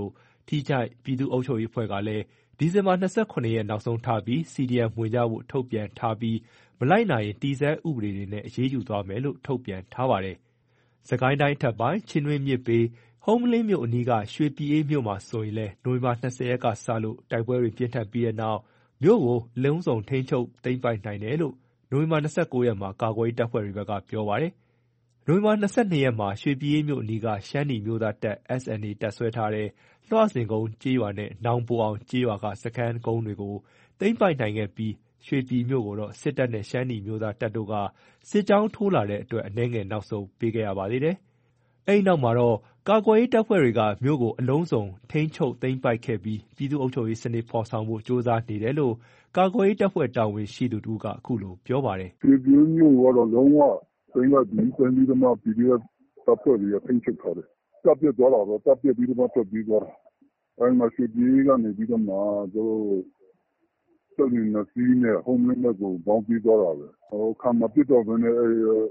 ထိကြိုက်ပြည်သူ့အုပ်ချုပ်ရေးအဖွဲ့ကလည်းဒီဇင်ဘာ၂၇ရက်နောက်ဆုံးထားပြီး စီဒီအမ် ဝင်ကြဖို့ထုတ်ပြန်ထားပြီးမလိုက်နာရင်တည်ဆဲဥပဒေတွေနဲ့အရေးယူသွားမယ်လို့ထုတ်ပြန်ထားပါတယ်။စကိုင်းတိုင်းထပ်ပိုင်းချင်းတွင်းမြစ်ပေဟုံးမလင်းမြို့အနီးကရွှေပြည်အေးမြို့မှာဆိုရင်လည်းနိုဝင်ဘာ၂၀ရက်ကစလို့တိုက်ပွဲတွေပြင်းထန်ပြီးတဲ့နောက်မြို့ကိုအလုံးစုံထိန်းချုပ်သိမ်းပိုက်နိုင်တယ်လို့နိုဝင်ဘာ၂၉ရက်မှာကာကွယ်ရေးတပ်ဖွဲ့တွေဘက်ကပြောပါတယ်။နိုဝင်ဘာ၂၂ရက်မှာရွှေပြည်အေးမြို့အနီးကရှမ်းနီမျိုးသားတပ် အက်စ်အန်အေ တပ်ဆွဲထားတဲ့လွှစင်ကုန်းကျေးရွာနဲ့နောင်ပိုအောင်ကျေးရွာကစခန်းကုန်းတွေကိုသိမ်းပိုက်နိုင်ခဲ့ပြီးရွှေပြည်မြို့ကိုတော့စစ်တပ်နဲ့ရှမ်းနီမျိုးသားတပ်တို့ကစစ်ကြောင်းထိုးလာတဲ့အတွက်အနည်းငယ်နောက်ဆုတ်ပေးခဲ့ရပါသေးတယ်။အဲဒီနောက်မှာတော့ကာကွယ်ရေးတပ်ဖွဲ့တွေကမြို့ကိုအလုံးစုံထိန်းချုပ်သိမ်းပိုက်ခဲ့ပြီးပြည်သူ့အုပ်ချုပ်ရေးစနစ်ဖော်ဆောင်ဖို့ကြိုးစားနေတယ်လို့ကာကွယ်ရေးတပ်ဖွဲ့တာဝန်ရှိသူတဦးကအခုလိုပြောပါတယ်။ရွှေပြည်မြို့ကတော့လုံးဝသိမ်းလိုက်ပြီးသိမ်းပြီးတော့မှ ပီဒီအက်ဖ် တပ်ဖွဲ့တွေကထိန်းချုပ်ထားတယ်။တပ်ပစ်သွားတာတော့တပ်ပစ်ပြီးတော့မှထွက်ပြေးသွားတာ။အဲဒီမှာရွှေပြည်ကနေပြီးတော့မှသူတို့စက်လှေနှစ်စီးနဲ့ဟုံးမလင်းဘက်ကိုမောင်းပြေးသွားတာပဲ။ခံမပစ်တော့ဘဲနဲ့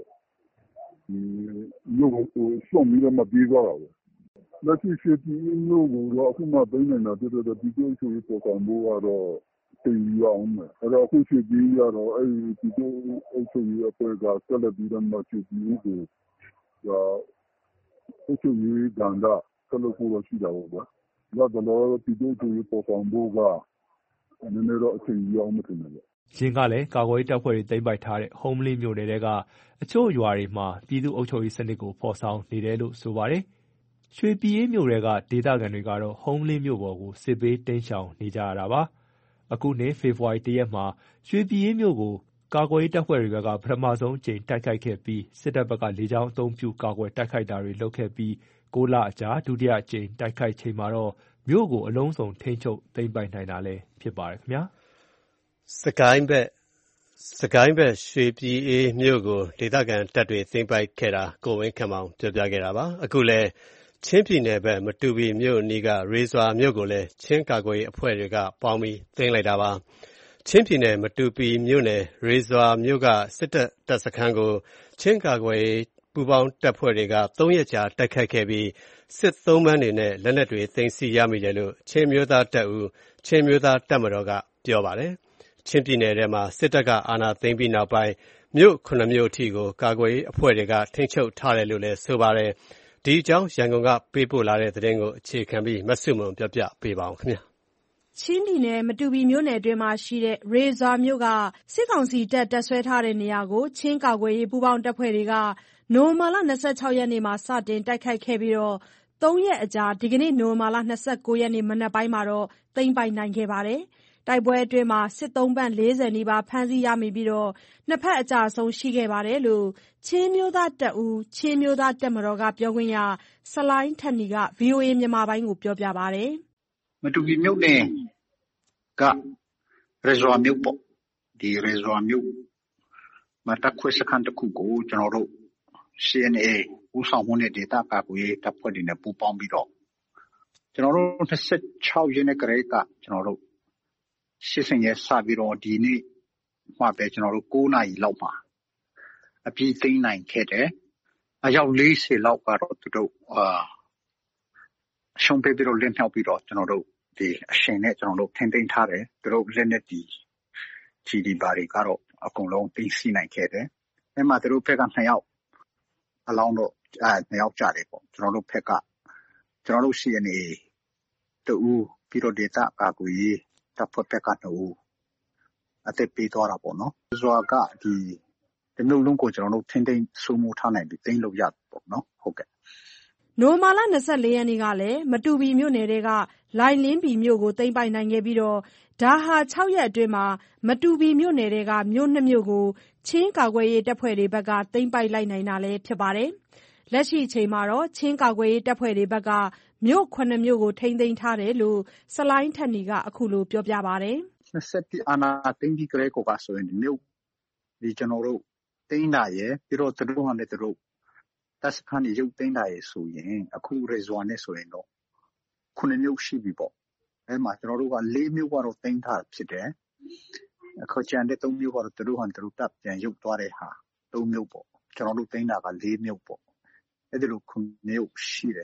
မြို့ကိုစွန့်ပြီးတော့မှပြေးသွားတာပဲ။လက်ရှိရွှေပြည်မြို့ကိုတော့အခုမှသိမ်းနိုင်တာဖြစ်တဲ့အတွက်ပြည်သူ့အုပ်ချုပ်ရေးဖော်ဆောင်ဖို့ကတော့အချိန်ယူရဦးမယ်။အခုရွှေပြည်ကတော့အဲဒီပြည်သူ့အုပ်ချုပ်ရေးအဖွဲ့ကဆက်လက်ပြီးတော့မှရွှေပြည်ကိုအုပ်ချုပ်ရေးကဏ္ဍဆက်လုပ်ဖို့တော့ရှိတာပေါ့ဗျာ။လတ်တလောပြည်သူ့အုပ်ချုပ်ရေးဖော်ဆောင်ဖို့ကနည်းနည်းတော့အချိန်ယူရဦးမယ်ထင်တယ်ဗျ။ယင်းကလည်းကာကွယ်ရေးတပ်ဖွဲ့တွေသိမ်းပိုက်ထားတဲ့ဟုံးမလင်းမြို့နယ်ထဲကအချို့ရွာတွေမှာပြည်သူ့အုပ်ချုပ်ရေးစနစ်ကိုဖော်ဆောင်နေတယ်လို့ဆိုပါတယ်။ရွှေပြည်အေးမြို့ထဲကဒေသခံတွေကတော့ဟုံးမလင်းမြို့ပေါ်ကိုစစ်ဘေးတိမ်းရှောင်နေကြရတာပါ။အခုနှစ်ဖေဖော်ဝါရီလရက်မှာရွှေပြည်အေးမြို့ကိုကာကွယ်ရေးတပ်ဖွဲ့တွေဘက်ကပထမဆုံးအကြိမ်တိုက်ခိုက်ခဲ့ပြီးစစ်တပ်ဘက်ကလေကြောင်းအသုံးပြုကာကွယ်တိုက်ခိုက်တာတွေလုပ်ခဲ့ပြီးကိုးလအကြာဒုတိယအကြိမ်တိုက်ခိုက်ချိန်မှာတော့မြို့ကိုအလုံးစုံထိန်းချုပ်သိမ်းပိုက်နိုင်တာလည်းဖြစ်ပါတယ်ခင်ဗျာ။စကိုင်းဘက်စကိုင်းဘက်ရွှေပြည်အေးမြို့ကိုဒေသခံတပ်တွေသိမ်းပိုက်ခဲ့တာကိုဝင်းခန့်မောင်ပြောပြခဲ့တာပါ။အခုလည်းချင်းပြည်နယ်ဘက်မတူပီမြို့အနီးကရေဇွာမြို့ကိုလည်းချင်းကာကွယ်ရေးအဖွဲ့တွေကပေါင်းပြီးသိမ်းလိုက်တာပါ။ချင်းပြည်နယ်မတူပီမြို့နယ်ရေဇွာမြို့ကစစ်တပ်တပ်စခန်းကိုချင်းကာကွယ်ရေးပူးပေါင်းတပ်ဖွဲ့တွေကသုံးရက်ကြာတိုက်ခိုက်ခဲ့ပြီးစစ်သုံးပန်းတွေနဲ့လက်နက်တွေသိမ်းဆည်းရမိတယ်လို့ချင်းမျိုးသားတပ်ဦးချင်းမျိုးသားတပ်မတော်ကပြောပါတယ်။ချင်းပြည်နယ်ထဲမှာစစ်တပ်ကအာဏာသိမ်းပြီးနောက်ပိုင်းမြို့ခုနှစ်မြို့အထိကိုကာကွယ်ရေးအဖွဲ့တွေကထိန်းချုပ်ထားတယ်လို့လည်းဆိုပါတယ်။ဒီအကြောင်းရန်ကုန်ကပေးပို့လာတဲ့သတင်းကိုအခြေခံပြီးမဆုမွန်ပြောပြပေးပါဦးခင်ဗျာ။ချင်းပြည်နယ်မတူပီမြို့နယ်အတွင်းမှာရှိတဲ့ရေဇွာမြို့ကစစ်ကောင်စီတပ်တပ်စွဲထားတဲ့နေရာကိုချင်းကာကွယ်ရေးပူးပေါင်းတပ်ဖွဲ့တွေကနိုဝင်ဘာလ၂၆ရက်နေ့မှာစတင်တိုက်ခိုက်ခဲ့ပြီးသုံးရက်အကြာဒီကနေ့နိုဝင်ဘာလ၂၉ရက်နေ့မနက်ပိုင်းမှာသိမ်းပိုက်နိုင်ခဲ့ပါတယ်။တိုက်ပွဲအတွင်းစစ်သုံးပန်းလေးဆယ်နီးပါးဖမ်းဆီးရမိပြီးနှစ်ဖက်အကျအဆုံးရှိခဲ့တယ်လို့ချင်းမျိုးသားတပ်ဦးချင်းမျိုးသားတပ်မတော်ကပြောခွင့်ရဆလိုင်းထက်နီက ဗွီအိုအေမြန်မာပိုင်းကိုပြောပြပါတယ်။မတူပီမြို့နယ်ကရေဇွာမြို့ပေါ့ဒီရေဇွာမြို့မှာတပ်ခွဲစခန်းတစ်ခုကိုကျွန်တော်တို့ စီ အန် အေ ဦးဆောင်မှုနဲ့ဒေသကာကွယ်ရေးတပ်ဖွဲ့တွေနဲ့ပူးပေါင်းပြီးတော့ကျွန်တော်တို့၂၆ရက်နေ့ကလေးကကျွန်တော်တို့စစ်စင်ရဲစပြီးတော့ဒီနေ့မှပဲကျွန်တော်တို့၉နာရီလောက်မှာအပြည့်သိမ်းနိုင်ခဲ့တယ်။အယောက်၄၀လောက်ကတော့သူတို့အာရှုံးပေးပြီးတော့လင်းမြောက်ပြီးတော့ကျွန်တော်တို့ဒီအရှင်နဲ့ကျွန်တော်တို့ထိန်းသိမ်းထားတယ်။သူတို့လက်နဲ့ဒီဂျီဒီဘာတွေကတော့အကုန်လုံးသိမ်းဆီးနိုင်ခဲ့တယ်။အဲမှာသူတို့ဘက်ကနှစ်ယောက်အလောင်းတော့အဲနှစ်ယောက်ကြတယ်ပေါ့ကျွန်တော်တို့ဘက်ကကျွန်တော်တို့ စီ အန် အေ တူပြီးတော့ဒေတာကာကွယ်ရေးတပ်ဖွဲ့ဘက်ကတူအသက်ပေးသွားတာပေါ့နော်။ဆိုတော့ကဒီဒီမျိုးလုံးကိုကျွန်တော်တို့ထိန်းသိမ်းစိုးမိုးထားနိုင်ပြီးသိမ်းလို့ရပေါ့နော်ဟုတ်ကဲ့။နိုဝင်ဘာလ၂၄ရက်နေ့ကလည်းမတူပီမြို့နယ်ထဲကလိုင်လင်းပီမြို့ကိုသိမ်းပိုက်နိုင်ခဲ့ပြီးဒါဟာ၆ရက်အတွင်းမတူပီမြို့နယ်ထဲကမြို့နှစ်မြို့ကိုချင်းကာကွယ်ရေးတပ်ဖွဲ့တွေဘက်ကသိမ်းပိုက်လိုက်နိုင်တာလည်းဖြစ်ပါတယ်။လက်ရှိအချိန်မှာချင်းကာကွယ်ရေးတပ်ဖွဲ့တွေဘက်ကမြို့ခုနှစ်မြို့ကိုထိန်းသိမ်းထားတယ်လို့ဆလိုင်းထက်နီကအခုလိုပြောပြပါတယ်။၂၁အာဏာသိမ်းပြီးကလေးကဆိုရင်မြို့ဒီကျွန်တော်တို့သိမ်းတာရယ်ပြီးတော့သူတို့ဟာလည်းသူတို့တပ်စခန်းတွေရုပ်သိမ်းတာရယ်ဆိုရင်အခုရေဇွာနဲ့ဆိုရင်တော့ခုနှစ်မြို့ရှိပြီပေါ့အဲမှာကျွန်တော်တို့ကလေးမြို့ကတော့သိမ်းထားဖြစ်တယ်အခုကျန်တဲ့သုံးမြို့ကတော့သူတို့ဟာသူတို့တပ်ပြန်ရုပ်သွားတဲ့ဟာသုံးမြို့ပေါ့ကျွန်တော်တို့သိမ်းတာကလေးမြို့ပေါ့အဲ့ဒီလိုခုမြို့ရှိတယ်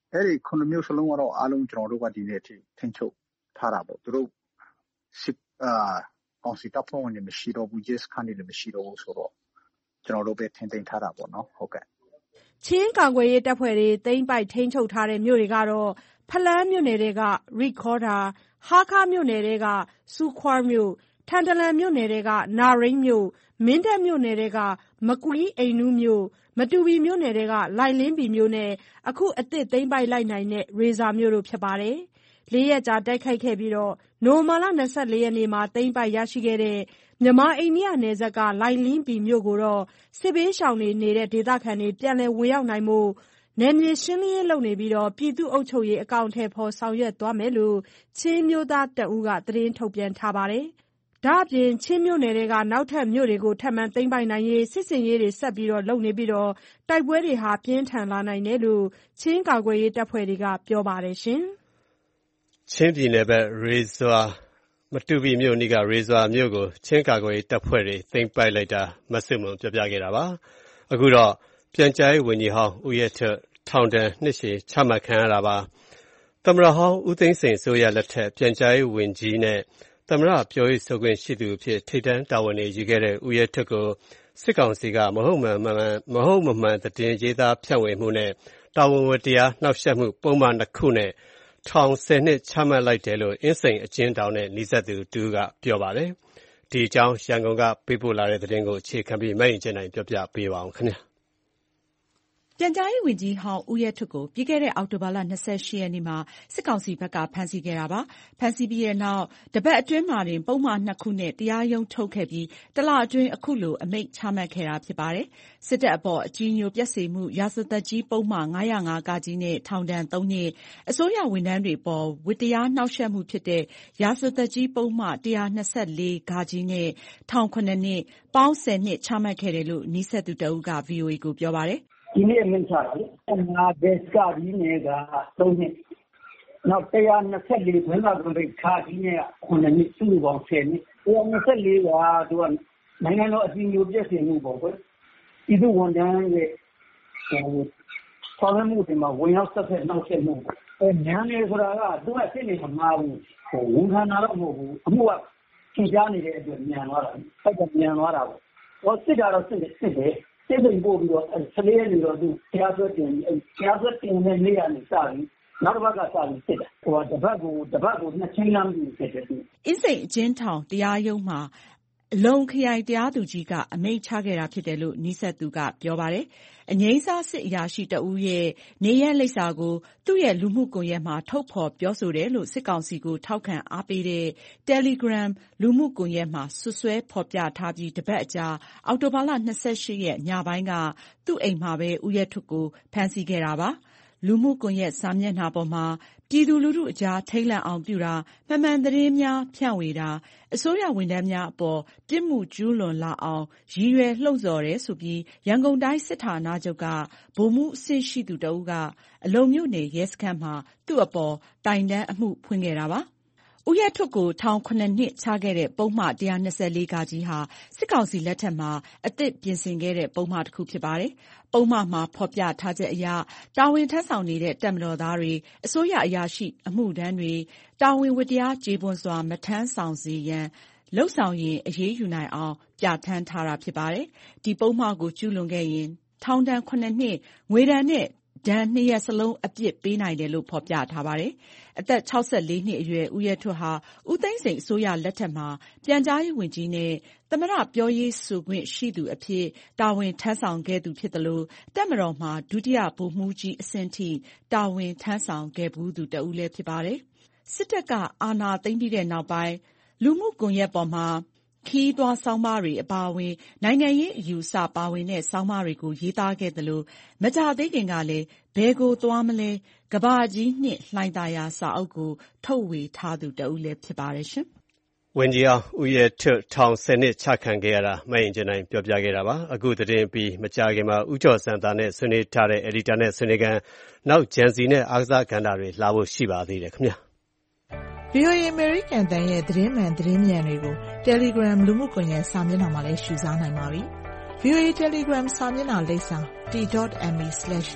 အဲ့ဒီခုနှစ်မျိုးစလုံးကတော့အားလုံးကျွန်တော်တို့ကဒီနေ့အထိထိန်းချုပ်ထားတာပေါ့သူတို့စစ်အာကောင်စီတပ်ဖွဲ့ဝင်တွေမရှိတော့ဘူးရဲစခန်းတွေလည်းမရှိတော့ဘူးဆိုတော့ကျွန်တော်တို့ပဲထိန်းသိမ်းထားတာပေါ့နော်ဟုတ်ကဲ့ချင်းကာကွယ်ရေးတပ်ဖွဲ့တွေသိမ်းပိုက်ထိန်းချုပ်ထားတဲ့မြို့တွေကတော့ဖလန်းမြို့နယ်တွေကရိခေါ်ဒါဟာခါမြို့နယ်တွေကစူခွာမြို့ထန်တလန်မြို့နယ်တွေကနာရိန်းမြို့မင်းတပ်မြို့နယ်တွေကမကွီးအိမ်နူးမြို့မတူပီမြို့နယ်တွေကလိုက်လင်းပီမြို့နဲ့အခုအသစ်သိမ်းပိုက်လိုက်နိုင်တဲ့ရေဇာမြို့တို့ဖြစ်ပါတယ်။လေးရက်ကြာတိုက်ခိုက်ခဲ့ပြီးတော့နိုဝင်ဘာလ၂၄ရက်နေ့မှာသိမ်းပိုက်ရရှိခဲ့တဲ့မြန်မာအိန္ဒိယနယ်စပ်ကလိုက်လင်းပီမြို့ကိုတော့စစ်ဘေးရှောင်တွေနေတဲ့ဒေသခံတွေပြန်လည်ဝင်ရောက်နိုင်ဖို့နယ်မြေရှင်းလင်းရေးလုပ်နေပြီးတော့ပြည်သူ့အုပ်ချုပ်ရေးအကောင့်ထဲပေါ်ဆောင်ရွက်သွားမယ်လို့ချင်းမျိုးသားတအူးကသတင်းထုတ်ပြန်ထားပါတယ်။ဒါ့အပြင်ချင်းမြို့နယ်တွေကနောက်ထပ်မြို့တွေကိုထပ်မံသိမ်းပိုက်နိုင်ရေးစစ်စင်ရေးတွေဆက်ပြီးတော့လုပ်နေပြီးတော့တိုက်ပွဲတွေဟာပြင်းထန်လာနိုင်တယ်လို့ချင်းကာကွယ်ရေးတပ်ဖွဲ့တွေကပြောပါတယ်ရှင်။ချင်းပြည်နယ်ဘက်ရေဇွာမတူပီမြို့နီးကရေဇွာမြို့ကိုချင်းကာကွယ်ရေးတပ်ဖွဲ့တွေသိမ်းပိုက်လိုက်တာမဆုမွန်ပြောပြခဲ့တာပါ။အခုတော့ပြန်ကြားရေးဝန်ကြီးဟောင်းဦးရဲထွဋ်ထောင်ဒဏ်နှစ်ရှည်ချမှတ်ခံရတာပါ။သမ္မတဟောင်းဦးသိန်းစိန်အစိုးရလက်ထက်ပြန်ကြားရေးဝန်ကြီးနဲ့သမ္မတပြောရေးဆိုခွင့်ရှိသူအဖြစ်ထိပ်တန်းတာဝန်တွေယူခဲ့တဲ့ဦးရဲထွဋ်ကိုစစ်ကောင်စီကမဟုတ်မှန်မှန်မဟုတ်မမှန်သတင်းရေးသားဖြန့်ဝေမှုနဲ့တာဝန်ဝတ္တရားနှောက်ယှက်မှုပုံမှန်တစ်ခုနဲ့ထောင်ဆယ်နှစ်ချမှတ်လိုက်တယ်လို့အင်းစိန်အကျဉ်းထောင်နဲ့နှိစက်သူတူကပြောပါတယ်။ဒီအကြောင်းရန်ကုန်ကပေးပို့လာတဲ့သတင်းကိုအခြေခံပြီးမရင်ကျင်နိုင်ပြောပြပေးပါအောင်ခင်ဗျာ။ပြန်ကြားရေးဝန်ကြီးဟောင်းဦးရဲထွဋ်ကိုပြီးခဲ့တဲ့အောက်တိုဘာလ၂၈ရက်နေ့မှာစစ်ကောင်စီဘက်ကဖမ်းဆီးခဲ့တာပါ။ဖမ်းဆီးပြီးတဲ့နောက်တပတ်အတွင်းမှာတင်ပုံမှန်နှစ်ခုနဲ့တရားရုံးထုတ်ခဲ့ပြီးတလအတွင်းအခုလိုအမိန့်ချမှတ်ခဲ့တာဖြစ်ပါတယ်။စစ်တပ်အပေါ်အကြီးညိုပျက်စေမှုရာဇသက်ကြီးပုံမှန်၅၀၅ကနဲ့ထောင်ဒဏ်သုံးနှစ်အစိုးရဝန်ထမ်းတွေပေါ်ဝတ္တရားနှောက်ယှက်မှုဖြစ်တဲ့ရာဇသက်ကြီးပုံမှန်၁၂၄ဂနဲ့ထောင်ခုနှစ်နှစ်ပေါင်းဆယ်နှစ်ချမှတ်ခဲ့တယ်လို့နှိစက်သူတဦးက ဗွီအိုအေကိုပြောပါတယ်ဒီနေ့အမိန့်ချတယ်ငါဘက်စကဒီနဲ့ကသုံးနှစ်နောက်၁၂၄ဘယ်မှာကိုခါဒီနဲ့ခုနှစ်နှစ်စုပေါင်းဆယ်နှစ်၁၂၄ကသူကနိုင်ငံတော်အစည်းအဝေးပြည့်စုံမှုပေါ့ကွယ်ဒီလိုဝန်ထမ်းရဲ့ဟိုဆောင်ရွက်မှုတွေမှာဝင်ရောက်ဆက်ဆက်နှောက်ယှက်မှုအဲညံနေဆိုတာကသူကစိတ်နေမမှားဘူးဟိုဝန်ခံတာတော့မဟုတ်ဘူးအမှုကသင်ကြားနေတဲ့အတွက်ညံသွားတာအဲ့ဒါညံသွားတာပေါ့ဟောစစ်တာတော့စစ်တယ်စစ်တယ်စိတ်ဝင်ပို့ပြီးတော့ဆလေးရနေတော့သူတရားစွဲတင်အဲတရားစွဲတင်တဲ့နေ့ကနေစပြီးနောက်တစ်ပတ်ကစပြီးစစ်တယ်ဟိုတပတ်ကိုတပတ်ကိုနှစ်ချင်းလမ်းပြီးစစ်တယ်သူအင်းစိန်အကျဉ်းထောင်တရားရုံးမှာအလုံခရိုင်တရားသူကြီးကအမိန့်ချခဲ့တာဖြစ်တယ်လို့နှိစက်သူကပြောပါတယ်။အငြိမ်းစားစစ်အရာရှိတဦးရဲ့နေရက်လိပ်စာကိုသူ့ရဲ့လူမှုကွန်ရက်မှာထုတ်ဖော်ပြောဆိုတယ်လို့စစ်ကောင်စီကိုထောက်ခံအားပေးတဲ့ Telegram လူမှုကွန်ရက်မှာဆွဆွဲဖော်ပြထားပြီးတပတ်အကြာအောက်တိုဘာလ၂၈ရက်ညပိုင်းကသူ့အိမ်မှာပဲဦးရဲထွဋ်ကိုဖမ်းဆီးခဲ့တာပါ။လူမှုကွန်ရက်စာမျက်နှာပေါ်မှာပြည်သူလူထုအကြားထိတ်လန့်အောင်ပြုတာမှန်မှန်သတင်းများဖြန့်ဝေတာအစိုးရဝန်ထမ်းများအပေါ်ပြစ်မှုကျူးလွန်လာအောင်ရည်ရွယ်လှုံ့ဆော်တယ်ဆိုပြီးရန်ကုန်တိုင်းစစ်ဌာနချုပ်ကဗိုလ်မှူးအဆင့်ရှိသူတဦးကအလုံမြို့နယ်ရဲစခန်းမှာသူ့အပေါ်တိုင်တန်းအမှုဖွင့်ခဲ့တာပါ။ဦးရဲထွဋ်ကိုထောင်ခုနှစ်နှစ်ချခဲ့တဲ့ပုံမှန်၁၂၄ကကြီးဟာစစ်ကောင်စီလက်ထက်မှာအသစ်ပြင်ဆင်ခဲ့တဲ့ပုံမှန်တစ်ခုဖြစ်ပါတယ်။ပုံမှန်မှာဖော်ပြထားချက်အရတာဝန်ထမ်းဆောင်နေတဲ့တပ်မတော်သားတွေအစိုးရအရာရှိအမှုထမ်းတွေတာဝန်ဝတ္တရားကျေပွန်စွာမထမ်းဆောင်စေရန်လှုပ်ဆောင်ရင်အရေးယူနိုင်အောင်ပြဋ္ဌာန်းထားတာဖြစ်ပါတယ်။ဒီပုံမှန်ကိုကျူးလွန်ခဲ့ရင်ထောင်ဒဏ်ခုနှစ်နှစ်ငွေဒဏ်နဲ့ဒဏ်နှစ်ရပ်စလုံးအပြစ်ပေးနိုင်တယ်လို့ဖော်ပြထားပါတယ်။အသက်၆၄နှစ်အရွယ်ဦးရဲထွဋ်ဟာဦးသိန်းစိန်အစိုးရလက်ထက်မှာပြန်ကြားရေးဝန်ကြီးနဲ့သမ္မတပြောရေးဆိုခွင့်ရှိသူအဖြစ်တာဝန်ထမ်းဆောင်ခဲ့သူဖြစ်သလိုတပ်မတော်မှာဒုတိယဗိုလ်မှူးကြီးအဆင့်ထိတာဝန်ထမ်းဆောင်ခဲ့ဘူးသူတဦးလည်းဖြစ်ပါတယ်။စစ်တပ်ကအာဏာသိမ်းပြီးတဲ့နောက်ပိုင်းလူမှုကွန်ရက်ပေါ်မှာခီးသွားဆောင်းပါးတွေအပါအဝင်နိုင်ငံရေးအယူအဆပါဝင်တဲ့ဆောင်းပါးတွေကိုရေးသားခဲ့သလိုမကြာသေးခင်ကလည်းဘယ်ကိုသွားမလဲကဘာကြီးနှင့်လှိုင်သာယာစာအုပ်ကိုထုတ်ဝေထားသူတဦးလည်းဖြစ်ပါတယ်ရှင်။ဝန်ကြီးအောင်ဦးရဲထွဋ်ထောင်ဆယ်နှစ်ချခံခဲ့ရတာမရင်ကျနိုင်ပြောပြခဲ့တာပါ။အခုသတင်းပြီးမကြာခင်မှာဦးကျော်စံသားနဲ့ဆွေးနွေးထားတဲ့ editor နဲ့ဆွေးနွေးကန်နောက်ဂျန်စီနဲ့အားကစားကဏ္ဍတွေလာဖို့ရှိပါသေးတယ်ခင်ဗျာ။ဗွီအိုအေ American တန်ရဲ့သတင်းမှန်သတင်းမြန်တွေကို Telegram လူမှုကွန်ရက်စာမျက်နှာမှာလည်းရှုစားနိုင်ပါပြီ။ ဗွီအိုအေ Telegram စာမျက်နှာလိပ်စာ t dot m e slash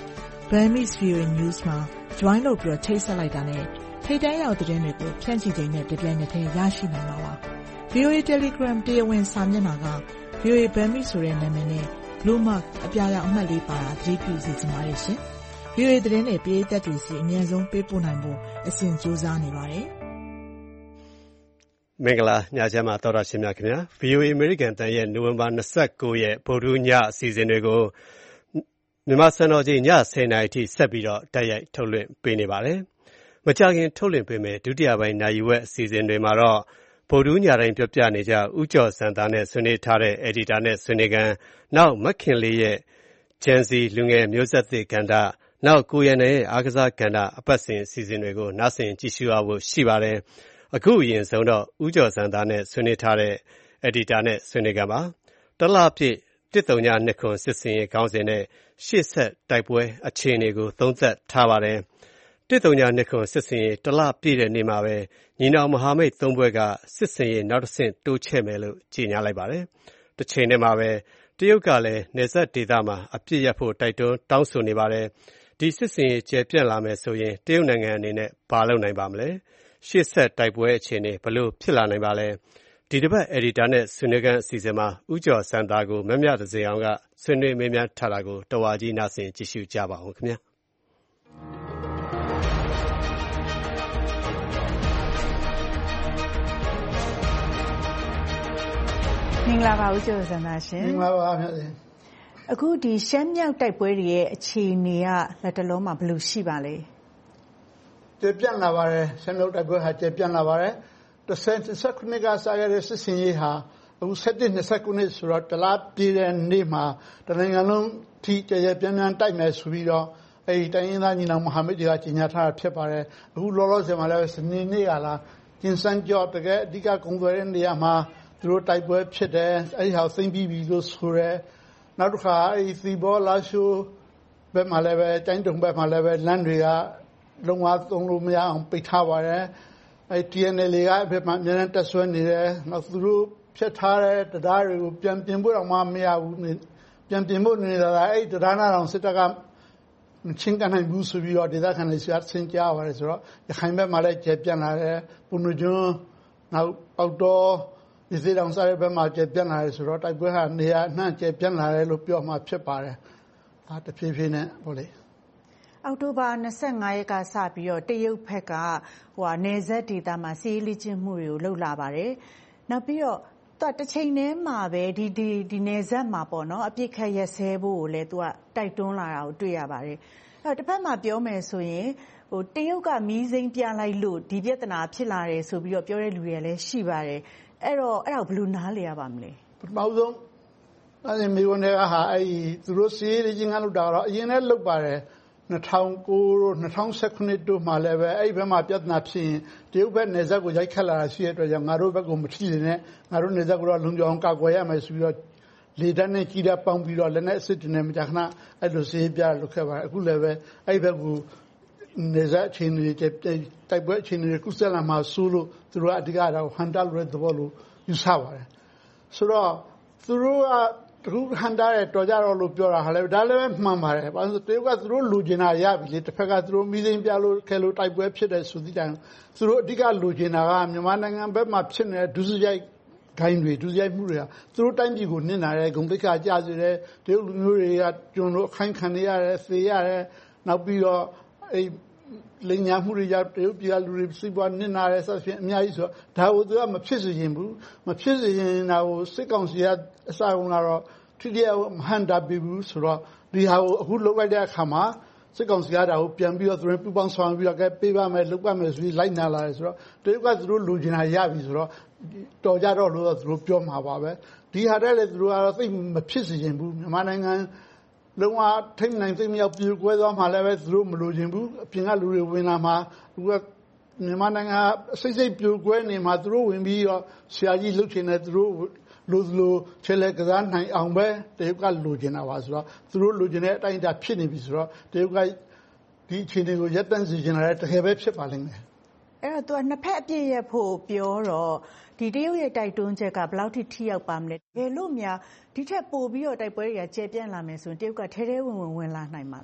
Burmese ဗီ အို အေ News မှာ join လုပ်ပြီးတော့ချိတ်ဆက်လိုက်တာနဲ့ထိပ်တန်းရောက်သတင်းတွေကိုဖြန့်ချိချိန်နဲ့တပြိုင်နက်တည်းရရှိနိုင်မှာပါ။ ဗီ အို အေ Telegram တရားဝင်စာမျက်နှာက ဗီ အို အေ Burmese ဆိုတဲ့နာမည်နဲ့ Blue Mark အပြာရောင်အမှတ်လေးပါတာသတိပြုစီစဉ်ပါရဲ့ရှင်။ ဗီ အို အေ သတင်းတွေပရိသတ်တွေစီအမြန်ဆုံးပေးပို့နိုင်ဖို့အစဉ်ကြိုးစားနေပါတယ်။မင်္ဂလာညချမ်းပါသောတာရှင်များခင်ဗျာ ဗီ အို အေ အမေရိကန်တန်ရဲ့နိုဝင်ဘာ၂၉ရက်ဗုဒ္ဓဟူးညအစီအစဉ်တွေကိုမြန်မာစံတော်ချိန်ည၁၀နာရီထိဆက်ပြီးတော့တိုက်ရိုက်ထုတ်လွှင့်ပေးနေပါတယ်။မကြာခင်ထုတ်လွှင့်ပေးမယ်ဒုတိယပိုင်းနာရီဝက်အစီအစဉ်တွေမှာတော့ဗုဒ္ဓဟူးညတိုင်းပြောပြနေကြဦးကျော်စံသားနဲ့ဆွေးနွေးထားတဲ့ editor နဲ့ဆွေးနွေးကန်နောက်မခင်လေးရဲ့ Gen Z လူငယ်မျိုးဆက်သစ်ကဏ္ဍနောက်ကိုရန်ရဲ့အားကစားကဏ္ဍအပတ်စဉ်အစီအစဉ်တွေကိုနားဆင်ကြည့်ရှုရဖို့ရှိပါတယ်။အခုအရင်ဆုံးတော့ဦးကျော်စံသားနဲ့ဆွေးနွေးထားတဲ့ editor နဲ့ဆွေးနွေးကန်ပါတလားပြည့်တစ်တုံညနှစ်ခွန်စစ်စင်ရေးခေါင်းစဉ်နဲ့ရှေ့ဆက်တိုက်ပွဲအခြေအနေကိုသုံးသပ်ထားပါတယ်။တစ်တုံညနှစ်ခွန်စစ်စင်ရေးတလားပြည့်တဲ့နေ့မှာပဲညီနောင်မဟာမိတ်သုံးဘွဲကစစ်စင်ရေးနောက်တစ်ဆင့်တိုးချဲ့မယ်လို့ကြေညာလိုက်ပါတယ်။တစ်ချိန်တည်းမှာပဲတရုတ်ကလည်းနယ်စပ်ဒေသမှာအပြစ်ရဖို့တိုက်တွန်းတောင်းဆိုနေပါတယ်။ဒီစစ်စင်ရေးကျယ်ပြန့်လာမယ်ဆိုရင်တရုတ်နိုင်ငံအနေနဲ့ဘာလုပ်နိုင်ပါမလဲ။ရှေ့ဆက်တိုက်ပွဲအခြေအနေဘလို့ဖြစ်လာနိုင်ပါလဲ။ဒီတစ်ပတ် editor နဲ့ဆွေးနွေးကန်အစီအစဉ်မှာဦးကျော်စံသားကိုမမြတစေအောင်ကဆွေးနွေးမေးမြန်းထားတာကိုတဝါကြီးနားဆင်ကြည့်ရှုကြပါဦးခင်ဗျာမင်္ဂလာပါဦးကျော်စံသားရှင်မင်္ဂလာပါခင်ဗျာအခုဒီရှမ်းမြောက်တိုက်ပွဲတွေရဲ့အခြေအနေကလက်တလုံးမှာဘယ်လိုရှိပါလဲကျေပြန့်လာပါတယ်ရှမ်းမြောက်တိုက်ပွဲဟာကျေပြန့်လာပါတယ်တစ်ဆယ်တစ်ဆက်ခုနှစ်ကစခဲ့တဲ့စစ်စင်ရေးဟာအခုဆက်တစ်နှစ်ဆက်ခုနှစ်ဆိုတော့တလားပြည့်တဲ့နေ့မှာတနိုင်ငံလုံးထိကျေကျေပြန့်ပြန့်တိုက်မယ်ဆိုပြီးတော့အဲဒီတိုင်းရင်းသားညီနောင်မဟာမိတ်တွေကကြေညာထားတာဖြစ်ပါတယ်အခုလောလောဆယ်မှာလည်းစနေနေ့ကလာကျင်းစန်းကြော့တကယ်အဓိကကုံသွယ်တဲ့နေရာမှာသူတို့တိုက်ပွဲဖြစ်တယ်အဲဒီဟာသိမ့်ပြီးပြီလို့ဆိုရဲနောက်တစ်ခါအဲဒီသီဘောလာရှိုးဘက်မှာလည်းပဲတိုင်းတုံဘက်မှာလည်းပဲလမ်းတွေကလုံးဝသုံးလို့မရအောင်ပိတ်ထားပါတယ်အဲ T N L ကအဘက်မှာအများနဲ့တက်ဆွဲနေတယ်နောက်သူတို့ဖြတ်ထားတဲ့တရားတွေကိုပြန်ပြင်ဖို့တော့မရဘူးပြန်ပြင်ဖို့နေတာအဲဒီတရားနာတော်စစ်တပ်ကမချင်းကန်နိုင်ဘူးဆိုပြီးတော့ဒေသခံတွေဆရာဆင်ကြားပါတယ်ဆိုတော့ရခိုင်ဘက်မှာလည်းကျေပြန့်လာတယ်ပုဏ္ဏကျွန်းနောက်ပေါတော့ဒီစေတောင်စားတဲ့ဘက်မှာကျေပြန့်လာတယ်ဆိုတော့တိုက်ပွဲဟာနေရာအနှံ့ကျေပြန့်လာတယ်လို့ပြောမှဖြစ်ပါတယ်ဒါတဖြည်းဖြည်းနဲ့ဟုတ်လေအောက်တိုဘာ၂၅ရက်ကစပြီးတော့တရုတ်ဘက်ကဟိုနယ်စပ်ဒေသမှာစီးရီးချင်းမှုတွေကိုလှုပ်လာပါတယ်နောက်ပြီးတော့သူတစ်ချိန်တည်းမှာပဲဒီဒီဒီနယ်စပ်မှာပေါ့နော်အပြစ်ခတ်ရက်စဲဖို့ကိုလည်းသူကတိုက်တွန်းလာတာကိုတွေ့ရပါတယ်အဲ့တော့တစ်ဖက်မှာပြောမယ်ဆိုရင်ဟိုတရုတ်ကမီးစိမ်းပြလိုက်လို့ဒီပြဿနာဖြစ်လာတယ်ဆိုပြီးတော့ပြောတဲ့လူတွေလည်းရှိပါတယ်အဲ့တော့အဲ့ဒါကိုဘယ်လိုနားလည်ရပါမလဲပထမဆုံးအဲ့ဒီမိဝန်တွေကဟာအဲ့ဒီသူတို့စီးရီးချင်းကလို့တာတော့အရင်နဲ့လုတ်ပါတယ်၂၀၀၉တို့၂၀၁၇တို့မှလည်းပဲအဲ့ဒီဘက်မှာပြဿနာဖြစ်ရင်တရုတ်ဘက်နယ်စပ်ကိုရိုက်ခတ်လာတာရှိတဲ့အတွက်ကြောင့်ငါတို့ဘက်ကိုမထိနေနဲ့ငါတို့နယ်စပ်ကိုတော့လုံခြုံအောင်ကာကွယ်ရမယ်ဆိုပြီးတော့လေတပ်နဲ့ကြီးတပ်ပေါင်းပြီးတော့လက်နဲ့အစစ်တွေနဲ့မကြာခဏအဲ့လိုစီးပြလုပ်ခဲ့ပါတယ်အခုလည်းပဲအဲ့ဒီဘက်ကိုနယ်စပ်အခြေအနေတွေတိုက်ပွဲအခြေအနေတွေကုသလာမှာဆိုလို့သူတို့ကအဓိကတော့ဟန်တာလို့တဲ့သဘောလို့ယူဆပါတယ်ဆိုတော့သူတို့ကသူဟန်တာရဲ့တော်ကြတော့လို့ပြောတာဟာလည်းဒါလည်းမှန်ပါတယ်ဘာလို့တရုတ်ကသူတို့လူကျင်တာရပြီလေတစ်ဖက်ကသူတို့မိသိမ်းပြလို့ခဲလို့တိုက်ပွဲဖြစ်တယ်ဆိုသည့်တိုင်သူတို့အဓိကလူကျင်တာကမြန်မာနိုင်ငံဘက်မှာဖြစ်နေတဲ့ဒုစရိုက်ဂိုင်းတွေဒုစရိုက်မှုတွေကသူတို့တိုင်းပြည်ကိုနစ်နာတယ်ဂုံတိတ်ခါကြစေတယ်တရုတ်လူမျိုးတွေကကျွန်တော်အခိုင်ခံနေရတယ်သေရတယ်နောက်ပြီးတော့အဲလင်ညာမှုတွေကြောင့်တရုတ်ပြည်ကလူတွေစိတ်ပွားနစ်နာတယ်ဆိုပြီးအများကြီးဆိုတော့ဒါကိုသူကမဖြစ်စေချင်ဘူးမဖြစ်စေချင်တာကိုစစ်ကောင်စီကအစကုန်တော့ထိတိယမဟန်တာပြီဘူးဆိုတော့ဒီဟာကိုအခုလုပ်လိုက်တဲ့အခါမှာစစ်ကောင်စီကဒါကိုပြန်ပြီးတော့သူတို့ပူပေါင်းဆောင်ပြီးတော့ကဲပေးပါမယ်လုပ်ပါမယ်ဆိုပြီးလိုက်နာလာတယ်ဆိုတော့တရုတ်ကသူတို့လူကျင်တာရပြီဆိုတော့တော်ကြတော့လို့သူတို့ပြောမှာပါပဲဒီဟာတဲ့လေသူတို့ကတော့သိမဖြစ်စေချင်ဘူးမြန်မာနိုင်ငံလုံးဝထိတ်နိုင်သိမရောက်ပြေကွဲသွားမှလည်းပဲသူတို့မလိုချင်ဘူးအပြင်ကလူတွေဝင်လာမှသူကမြန်မာနိုင်ငံစိတ်စိတ်ပြေကွဲနေမှသူတို့ဝင်ပြီးတော့ဆရာကြီးလှုပ်ချင်တယ်သူတို့လူလူချဲလေကစားနိုင်အောင်ပဲတရုတ်ကလိုချင်တာပါဆိုတော့သူတို့လိုချင်တဲ့အတိုင်းအတာဖြစ်နေပြီဆိုတော့တရုတ်ကဒီအခြေအနေကိုရပ်တန့်စေချင်တာတကယ်ပဲဖြစ်ပါလိမ့်မယ်အဲ့တော့သူကနှစ်ဖက်အပြည့်ရဖို့ပြောတော့ဒီတရုတ်ရဲ့တိုက်တွန်းချက်ကဘယ်လောက်ထိထိရောက်ပါမလဲဘယ်လို့များဒီထက်ပိုပြီးတော့တိုက်ပွဲတွေကကျယ်ပြန့်လာမယ်ဆိုရင်တရုတ်ကထဲထဲဝင်ဝင်ဝင်လာနိုင်မှာလား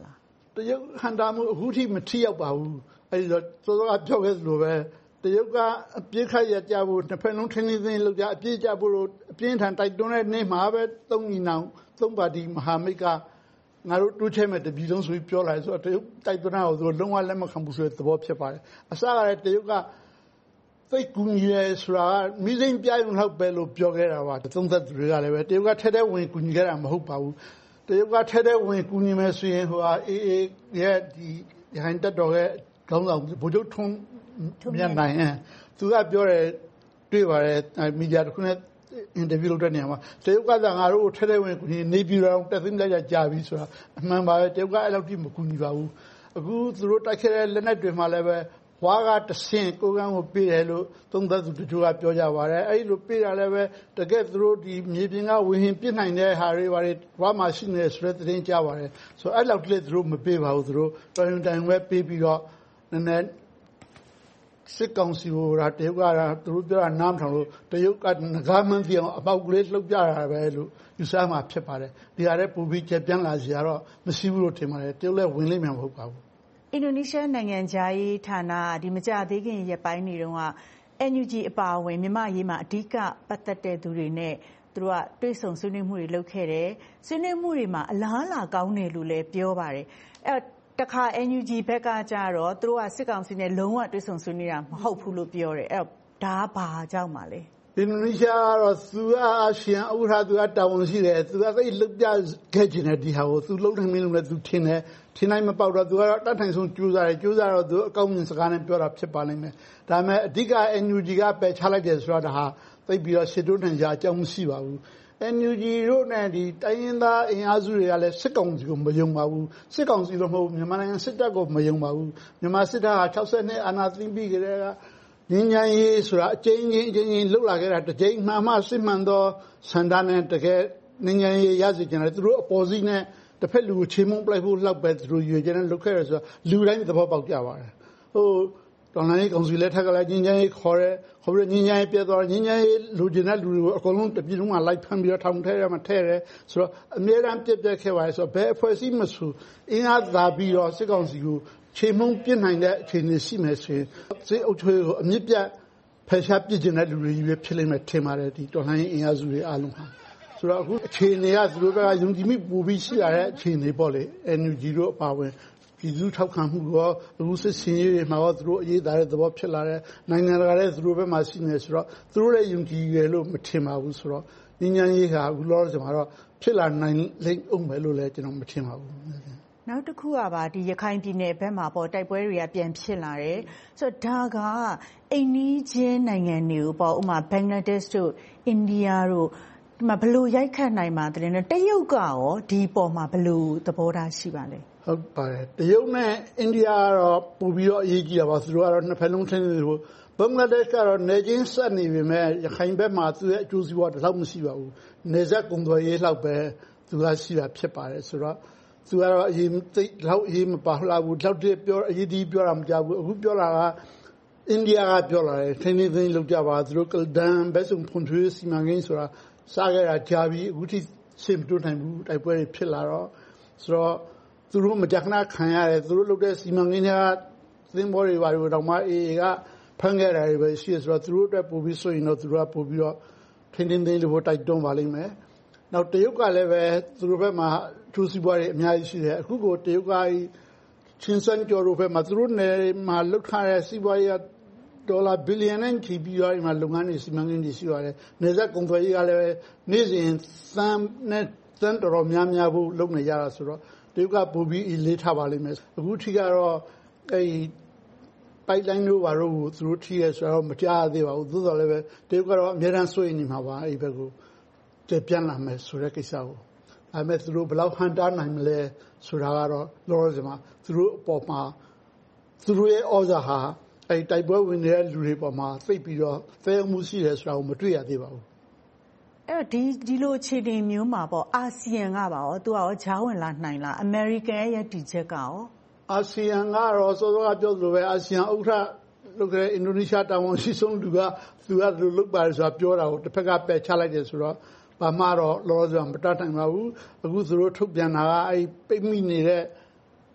တရုတ်ဟန်တာမှုအခုထိမထိရောက်ပါဘူးအဲဒီတော့စောစောကပြောခဲ့သလိုပဲတရုတ်ကအပြစ်ခတ်ရကြဖို့တစ်ဖက်လုံးထင်းထင်းသိလောက်ကြအပြစ်ကြဖို့လို့အပြင်းထန်တိုက်တွန်းတဲ့နေ့မှာပဲသုံးညီနောင်သုံးပါတီမဟာမိတ်ကငါတို့တိုးချဲ့မဲ့တပြည်လုံးဆိုပြီးပြောလာတယ်ဆိုတော့တရုတ်တိုက်တွန်းတာကိုသူတို့လုံးဝလက်မခံဘူးဆိုတဲ့သဘောဖြစ်ပါတယ်အစကလည်းတရုတ်ကသိကူညီရဲဆိုတာကမိစိမ့်ပြရုံလောက်ပဲလို့ပြောခဲ့တာပါသုံးသက်သူတွေကလည်းပဲတရုတ်ကထဲထဲဝင်ကူညီခဲ့တာမဟုတ်ပါဘူးတရုတ်ကထဲထဲဝင်ကူညီမယ်ဆိုရင်ဟိုဟာအေးအေးရဲ့ဒီရဟန်တက်တော်ရဲ့ခေါင်းဆောင်ဗိုလ်ချုပ်ထွန်းမြတ်နိုင်သူကပြောတယ်တွေ့ပါတယ်မီဒီယာတစ်ခုနဲ့အင်တာဗျူးလုပ်တဲ့နေရာမှာတရုတ်ကသာငါတို့ကိုထဲထဲဝင်ကူညီနေပြည်တော်တက်သိမ်းလိုက်ကြပြီဆိုတာအမှန်ပါပဲတရုတ်ကအဲ့လောက်ထိမကူညီပါဘူးအခုသူတို့တိုက်ခဲ့တဲ့လက်နက်တွေမှာလည်းပဲဝါကတဆင့်ကိုကန်းကိုပေးတယ်လို့သုံးသက်သူတချို့ကပြောကြပါတယ်အဲ့လိုပေးတာလည်းပဲတကယ်သူတို့ဒီမြေပြင်ကဝေဟင်ပြစ်နိုင်တဲ့ဟာတွေဘာတွေဝါမှာရှိနေဆိုတဲ့သတင်းကြားပါတယ်ဆိုတော့အဲ့လောက်တည်းသူတို့မပေးပါဘူးသူတို့တော်ရင်တိုင်ပဲပေးပြီးတော့နည်းနည်းစစ်ကောင်စီကိုတရုတ်ကသူတို့ပြောတာနားမထောင်လို့တရုတ်ကငကားမှန်းသိအောင်အပေါက်ကလေးလှုပ်ပြတာပဲလို့ယူဆမှာဖြစ်ပါတယ်ဒီဟာလည်းပူပြီးချက်ပြန်လာစီကတော့မရှိဘူးလို့ထင်ပါတယ်တရုတ်လည်းဝင်လိမ့်မယ်မဟုတ်ပါဘူးအင်ဒိုနီးရှားနိုင်ငံခြားရေးဌာနဒီမကြသေးခင်ရက်ပိုင်းတွေတုန်းက အန်ယူဂျီ အပါအဝင်မြန်မာရေးမှာအဓိကပတ်သက်တဲ့သူတွေနဲ့သူတို့ကတွေ့ဆုံဆွေးနွေးမှုတွေလုပ်ခဲ့တယ်ဆွေးနွေးမှုတွေမှာအလားအလာကောင်းတယ်လို့လည်းပြောပါတယ်အဲတခါ အန်ယူဂျီ ဘက်ကကြတော့သူတို့ကစစ်ကောင်စီနဲ့လုံးဝတွေ့ဆုံဆွေးနွေးတာမဟုတ်ဘူးလို့ပြောတယ်အဲ့တော့ဒါဘာကြောင့်ပါလဲအင်ဒိုနီးရှားကတော့သူကအာဆီယံဥက္ကဋ္ဌသူကတာဝန်ရှိတယ်သူကသိလှုပ်ပြခဲ့ခြင်းနဲ့ဒီဟာကိုသူလှုပ်နိုင်မလို့လည်းသူထင်တယ်ထင်နိုင်မပေါက်တော့သူကတော့တတ်ထိုင်ဆုံးကြိုးစားတယ်ကြိုးစားတော့သူအကောင်းမြင်စကားနဲ့ပြောတာဖြစ်ပါလိမ့်မယ်ဒါပေမဲ့အဓိက အန်ယူဂျီ ကပယ်ချလိုက်တယ်ဆိုတော့ဒါဟာသိပြီးတော့ရှစ်တိုးထန်ကြအကြောင်းမရှိပါဘူး အန်ယူဂျီ တို့နဲ့ဒီတိုင်းရင်းသားအင်အားစုတွေကလည်းစစ်ကောင်စီကိုမယုံပါဘူးစစ်ကောင်စီတော့မဟုတ်မြန်မာနိုင်ငံစစ်တပ်ကိုမယုံပါဘူးမြန်မာစစ်တပ်ဟာ၆၀နှစ်အာဏာသိမ်းပြီးကြတဲ့ကငင်းညာရေးဆိုတာအကျဉ်းချင်းအကျဉ်းချင်းလှုပ်လာခဲ့တာတစ်ချိန်မှမှစစ်မှန်သောစန္ဒနဲ့တကယ်ငင်းညာရေးရစီကြတယ်သူတို့အပေါ်စီးနဲ့တစ်ဖက်လူကိုချေမှုန်းပလိုက်ဖို့လောက်ပဲသူတို့ရွေကျတဲ့လုပ်ခဲ့ရဆိုတော့လူတိုင်းသဘောပေါက်ကြပါတယ်ဟိုတော်လိုင်းကောင်စီလက်ထက်ကလည်းငင်းညာရေးခေါ်ရဲခေါ်ပြီးငင်းညာရေးပြတ်သွားငင်းညာရေးလူကျင်တဲ့လူတွေကိုအကုန်လုံးတပြည်လုံးမှာလိုက်ဖမ်းပြီးတော့ထောင်ထဲထဲမှာထဲရဲဆိုတော့အမြဲတမ်းပြက်ပြက်ခဲ့ပါတယ်ဆိုတော့ဘယ်အဖွဲ့အစည်းမဆိုအင်းအားသာပြီးတော့စစ်ကောင်စီကိုချေမှုန်းပြစ်နိုင်တဲ့အခြေအနေရှိမယ်ဆိုရင်စစ်အုပ်ချုပ်ရေးကိုအမြင့်ပြတ်ဖယ်ရှားပြစ်ကျင်တဲ့လူတွေကြီးပဲဖြစ်လိမ့်မယ်ထင်ပါတယ်ဒီတော်လှန်ရေးအင်အားစုတွေအားလုံးဟာဆိုတော့အခုအခြေအနေကသူတို့ကယုံကြည်မှုပူပြီးရှိရတဲ့အခြေအနေပေါ့လေ အန်ယူဂျီ တို့အပါဝင်ပြည်သူထောက်ခံမှုရောအခုစစ်စင်ရေးတွေမှာရောသူတို့အရေးသားတဲ့သဘောဖြစ်လာတဲ့နိုင်ငံတကာလည်းသူတို့ဘက်မှာရှိနေဆိုတော့သူတို့လည်းယုံကြည်ရလို့မထင်ပါဘူးဆိုတော့ဉာဏ်ဉာဏ်ရေးဟာအခုလောဆယ်မှာတော့ဖြစ်လာနိုင်လိမ့်အောင်ပဲလို့လည်းကျွန်တော်မထင်ပါဘူးနောက်တစ်ခုကပါဒီရခိုင်ပြည်နယ်ဘက်မှာပေါ့တိုက်ပွဲတွေကပြန်ဖြစ်လာတယ်ဆိုတော့ဒါကအိန္ဒိချင်းနိုင်ငံတွေကိုပေါ့ဥပမာဘင်္ဂလားဒေ့ရှ်တို့အိန္ဒိယတို့ဒီမှာဘယ်လိုရိုက်ခတ်နိုင်မှာတလဲနဲ့တရုတ်ကရောဒီပေါ်မှာဘယ်လိုသဘောထားရှိပါလဲဟုတ်ပါတယ်တရုတ်နဲ့အိန္ဒိယကတော့ပို့ပြီးတော့အရေးကြီးတာပါသူတို့ကတော့နှစ်ဖက်လုံးထင်းနေလို့ဘင်္ဂလားဒေ့ရှ်ကတော့နေချင်းဆက်နေပြီမဲ့ရခိုင်ဘက်မှာသူ့ရဲ့အကျိုးစီးပွားတစ်လောက်မရှိပါဘူးနေဆက်ကုန်သွယ်ရေးလောက်ပဲသူကရှိတာဖြစ်ပါတယ်ဆိုတော့သူကတော့အရင်သိလောက်အရင်မပါလာဘူးလောက်တည်းပြောအရေးဒီပြောတာမကြဘူးအခုပြောလာကအိန္ဒိယကပြောလာတယ်ထင်းထင်းသိလောက်ကြပါသူတို့ကဒန်ဘက်ဆုံဖွံ့ဖြိုးစီမံကိန်းဆိုတာစားခဲ့တာကြာပြီအခုထိရှင်းမတွနိုင်ဘူးတိုက်ပွဲတွေဖြစ်လာတော့ဆိုတော့သူတို့မကြခဏခံရတယ်သူတို့လုပ်တဲ့စီမံကိန်းတွေကသင်းဘောတွေပါလို့တော့မှအေးကဖန်ခဲ့တာတွေပဲရှိဆိုတော့သူတို့အတွက်ပို့ပြီးဆိုရင်တော့သူတို့ကပို့ပြီးတော့ထင်းထင်းသိလို့တိုက်တွန်းပါလိမ့်မယ်နောက်တရုတ်ကလည်းပဲသူတို့ဘက်မှာထူးစီးပွားတွေအများကြီးရှိတယ်အခုကိုတရုတ်ကချင်းစန်ကျော်တို့ဘက်မှာသူတို့နယ်မှာလှုပ်ထားတဲ့စီးပွားရေးဒေါ်လာဘီလီယံနဲ့ချီပြီးတော့ဒီမှာလုပ်ငန်းတွေစီမံကိန်းတွေရှိပါတယ်နေဆက်ကုန်သွယ်ရေးကလည်းနေ့စဉ်သန်းနဲ့သန်းတော်တော်များများဖို့လုပ်နေကြတာဆိုတော့တရုတ်ကပို့ပြီးအလေးထားပါလိမ့်မယ်အခုထိကတော့အဲဒီပိုက်လိုင်းတို့ဘာလို့သူတို့ထိရဲဆိုတော့မကြားသေးပါဘူးသို့တော်လည်းပဲတရုတ်ကတော့အများအားစိုးရိမ်နေမှာပါအဲဒီဘက်ကိုတပြန်လာမယ်ဆိုတဲ့ကိစ္စကိုအဲမဲ့သူတို့ဘယ်လောက်ဟန်တားနိုင်မလဲဆိုတာကတော့လောလောဆယ်မှာသူတို့အပေါ်မှာသူတို့ရဲ့ဩဇာဟာအဲတိုက်ပွဲဝင်နေတဲ့လူတွေပေါ်မှာသိပ်ပြီးတော့သဲမှုရှိတယ်ဆိုတာကိုမတွေ့ရသေးပါဘူးအဲ့တော့ဒီဒီလိုအခြေအနေမျိုးမှာပေါ့အာဆီယံကပါရောသူကရောဂျားဝင်လာနိုင်လားအမေရိကန်ရဲ့တည်ချက်ကရောအာဆီယံကတော့စောစောကပြောသလိုပဲအာဆီယံဥက္ကဋ္ဌလုပ်တဲ့အင်ဒိုနီးရှားတာဝန်ရှိဆုံးလူကသူကလူလုပ်ပါတယ်ဆိုတာပြောတာကိုတစ်ဖက်ကပယ်ချလိုက်တယ်ဆိုတော့ဘာမှတော့လောလောဆယ်မတတ်နိုင်ပါဘူးအခုသူတို့ထုတ်ပြန်တာကအဲပိတ်မိနေတဲ့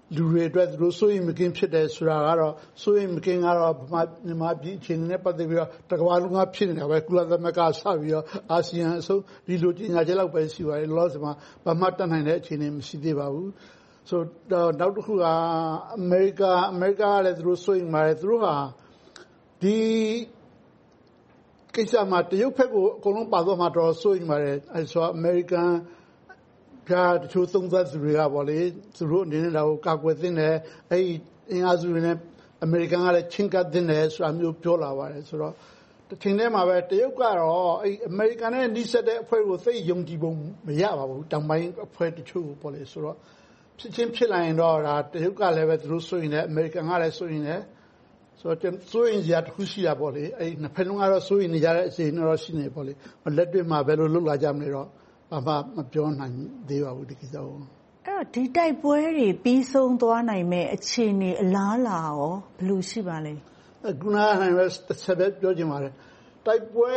လူတွေအတွက်သူတို့စိုးရိမ်မကင်းဖြစ်တယ်ဆိုတာကတော့စိုးရိမ်မကင်းကတော့ဗမာမြန်မာပြည်အခြေအနေနဲ့ပတ်သက်ပြီးတော့တကမ္ဘာလုံးကဖြစ်နေတာပဲကုလသမဂ္ဂစပြီးတော့အာဆီယံအဆုံးဒီလိုကြီးညာချက်လောက်ပဲရှိပါတယ်လောလောဆယ်မှာဘာမှတတ်နိုင်တဲ့အခြေအနေမရှိသေးပါဘူးဆိုတော့နောက်တစ်ခုကအမေရိကအမေရိကကလည်းသူတို့စိုးရိမ်ပါတယ်သူတို့ဟာဒီကိစ္စမှာတရုတ်ဘက်ကိုအကုန်လုံးပါသွားမှတော့စိုးရိမ်ပါတယ်အဲဆိုအမေရိကန်ကတချို့သုံးသပ်သူတွေကပေါ့လေသူတို့အနေနဲ့တော့ကာကွယ်သင့်တယ်အဲ့ဒီအင်အားစုတွေနဲ့အမေရိကန်ကလည်းချင်းကပ်သင့်တယ်ဆိုတာမျိုးပြောလာပါတယ်ဆိုတော့တစ်ချိန်တည်းမှာပဲတရုတ်ကတော့အဲ့အမေရိကန်နဲ့နှိစက်တဲ့အဖွဲ့ကိုသိယုံကြည်ပုံမရပါဘူးတောင်ပိုင်းအဖွဲ့တချို့ပေါ့လေဆိုတော့ဖြစ်ချင်းဖြစ်လာရင်တော့ဒါတရုတ်ကလည်းပဲသူတို့စိုးရင်လည်းအမေရိကန်ကလည်းစိုးရင်လည်းဆိုတော့စိုးရင်ရာတစ်ခုရှိတာပေါ့လေအဲ့နှစ်ဖက်လုံးကတော့စိုးရင်နေကြတဲ့အခြေအနေတော့ရှိနေပေါ့လေလက်တွေ့မှာဘယ်လိုလုပ်လာကြမလဲတော့ဘာမှမပြောနိုင်သေးပါဘူးဒီကိစ္စကိုအဲ့တော့ဒီတိုက်ပွဲတွေပြီးဆုံးသွားနိုင်မဲ့အခြေအနေအလားလာရောဘယ်လိုရှိပါလဲခုနကနိုင်ပဲဆက်ပဲပြောချင်ပါတယ်တိုက်ပွဲ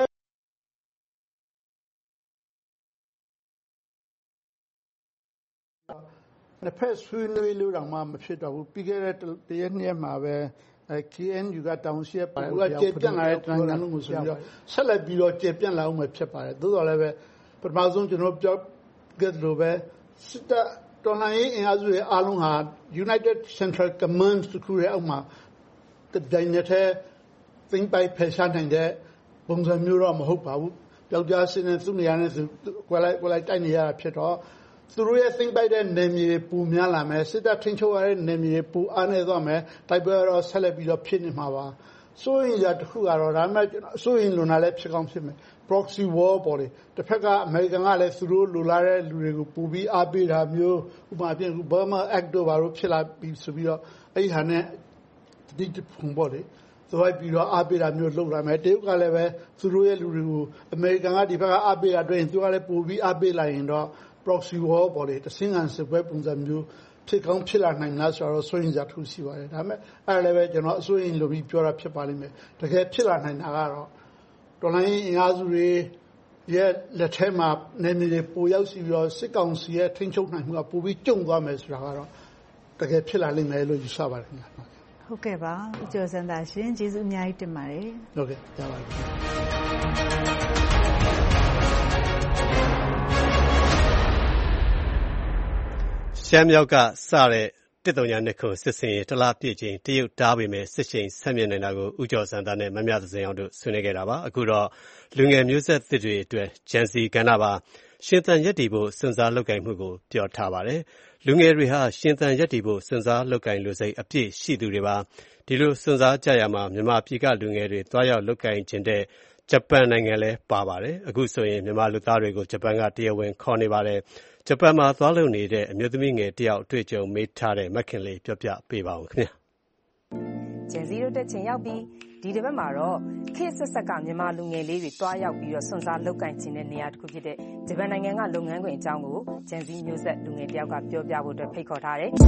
နှစ်ဖက်ဆွေးနွေးလို့တော့မှမဖြစ်တော့ဘူးပြီးခဲ့တဲ့တရက်နှစ်ရက်မှာပဲအဲ K N U ကတောင်ရှိပါတယ်သူကကျေပြန့်လာတဲ့တန်တန်လုံးကိုဆိုပြီးတော့ဆက်လက်ပြီးတော့ကျေပြန့်လာအောင်ပဲဖြစ်ပါတယ်သို့တော်လည်းပဲပထမဆုံးကျွန်တော်ပြောခဲ့လို့ပဲစစ်တပ်တော်လှန်ရေးအင်အားစုတွေအားလုံးဟာ United Central Command တခုရဲ့အောက်မှာတပြိုင်နက်တည်းသိမ့်ပိုက်ဖယ်ရှားနိုင်တဲ့ပုံစံမျိုးတော့မဟုတ်ပါဘူးယောက်ျားစင်းနဲ့သူ့နေရာနဲ့သူကွယ်လိုက်ကွယ်လိုက်တိုက်နေရတာဖြစ်တော့သူတို့ရဲ့သိမ့်ပိုက်တဲ့နယ်မြေပူများလာမယ်စစ်တပ်ထိန်းချုပ်ရတဲ့နယ်မြေပူအားနေသွားမယ်တိုက်ပွဲတော့ဆက်လက်ပြီးတော့ဖြစ်နေမှာပါစိုးရင်ရတခုကတော့ဒါမှမဟုတ်စိုးရင်လွန်လာလဲဖြစ်ကောင်းဖြစ်မယ်proxy war ပေါ်လေတစ်ဖက်ကအမေရိကန်ကလည်းသူတို့လိုလားတဲ့လူတွေကိုပူပြီးအားပေးတာမျိုးဥပမာပြင် Burma Act တို့ဘာလို့ဖြစ်လာပြီးဆိုပြီးတော့အဲ့ဒီဟာနဲ့ဒီဖုန်ပေါ်လေဆိုပြီးတော့အားပေးတာမျိုးလုပ်လာမယ်တရုတ်ကလည်းပဲသူတို့ရဲ့လူတွေကိုအမေရိကန်ကဒီဘက်ကအားပေးတာတွေ့ရင်သူကလည်းပူပြီးအားပေးလိုက်ရင်တော့ proxy war ပေါ်လေတစင်းကန်စစ်ပွဲပုံစံမျိုးဖြစ်ကောင်းဖြစ်လာနိုင်လားဆိုတော့စိုးရင်ကြထူးရှိပါတယ်ဒါပေမဲ့အဲ့လည်းပဲကျွန်တော်အစိုးရင်လိုပြီးပြောတာဖြစ်ပါလိမ့်မယ်တကယ်ဖြစ်လာနိုင်တာကတော့တော်လိုင်းအင်အားစုတွေရဲ့လက်ထဲမှာနေနေပိုရောက်စီပြီးတော့စစ်ကောင်စီရဲ့ထိန်းချုပ်နိုင်မှုကပိုပြီးကျုံသွားမယ်ဆိုတာကတော့တကယ်ဖြစ်လာလိမ့်မယ်လို့ယူဆပါတယ်ခင်ဗျာဟုတ်ကဲ့ပါဦးကျော်စံသာရှင်ကျေးဇူးအများကြီးတင်ပါတယ်ဟုတ်ကဲ့ကြားပါပြီရှမ်းမြောက်ကစတဲ့တစ်တုံညာနှစ်ခုစစ်စင်ရေးတလားပြည့်ချင်းတရုတ်တားပေမဲ့စစ်ရှိန်ဆက်မြင့်နေတာကိုဥကျော်စံသားနဲ့မမြသစင်အောင်တို့ဆွေးနွေးခဲ့တာပါအခုတော့လူငယ်မျိုးဆက်သစ်တွေအတွက်ဂျန်စီကဏ္ဍပါရှင်သန်ရက်တည်ဖို့စွန့်စားလုပ်ကိုင်မှုကိုပြောထားပါတယ်လူငယ်တွေဟာရှင်သန်ရက်တည်ဖို့စွန့်စားလုပ်ကိုင်လူစိတ်အပြည့်ရှိသူတွေပါဒီလိုစွန့်စားကြရမှာမြန်မာပြည်ကလူငယ်တွေတွားရောက်လုပ်ကိုင်ခြင်းတဲ့ဂျပန်နိုင်ငံလည်းပါပါတယ်အခုဆိုရင်မြန်မာလူသားတွေကိုဂျပန်ကတရားဝင်ခေါ်နေပါတယ်ဂျပန်မှာသွားလုပ်နေတဲ့အမျိုးသမီးငယ်တယောက်အတွေ့အကြုံမေးထားတဲ့မခင်လေးပြောပြပေးပါဦးခင်ဗျာဂျန်စီတို့တက်ချင်ရောက်ပြီးဒီတစ်ပတ်မှာတော့ခေတ်ဆက်ဆက်ကမြန်မာလူငယ်လေးတွေတွားရောက်ပြီးတော့စွန့်စားလုပ်ကိုင်ခြင်းတဲ့နေရာတစ်ခုဖြစ်တဲ့ဂျပန်နိုင်ငံကလုပ်ငန်းခွင်အကြောင်းကိုဂျန်စီမျိုးဆက်လူငယ်တယောက်ကပြောပြဖို့အတွက်ဖိတ်ခေါ်ထားတယ်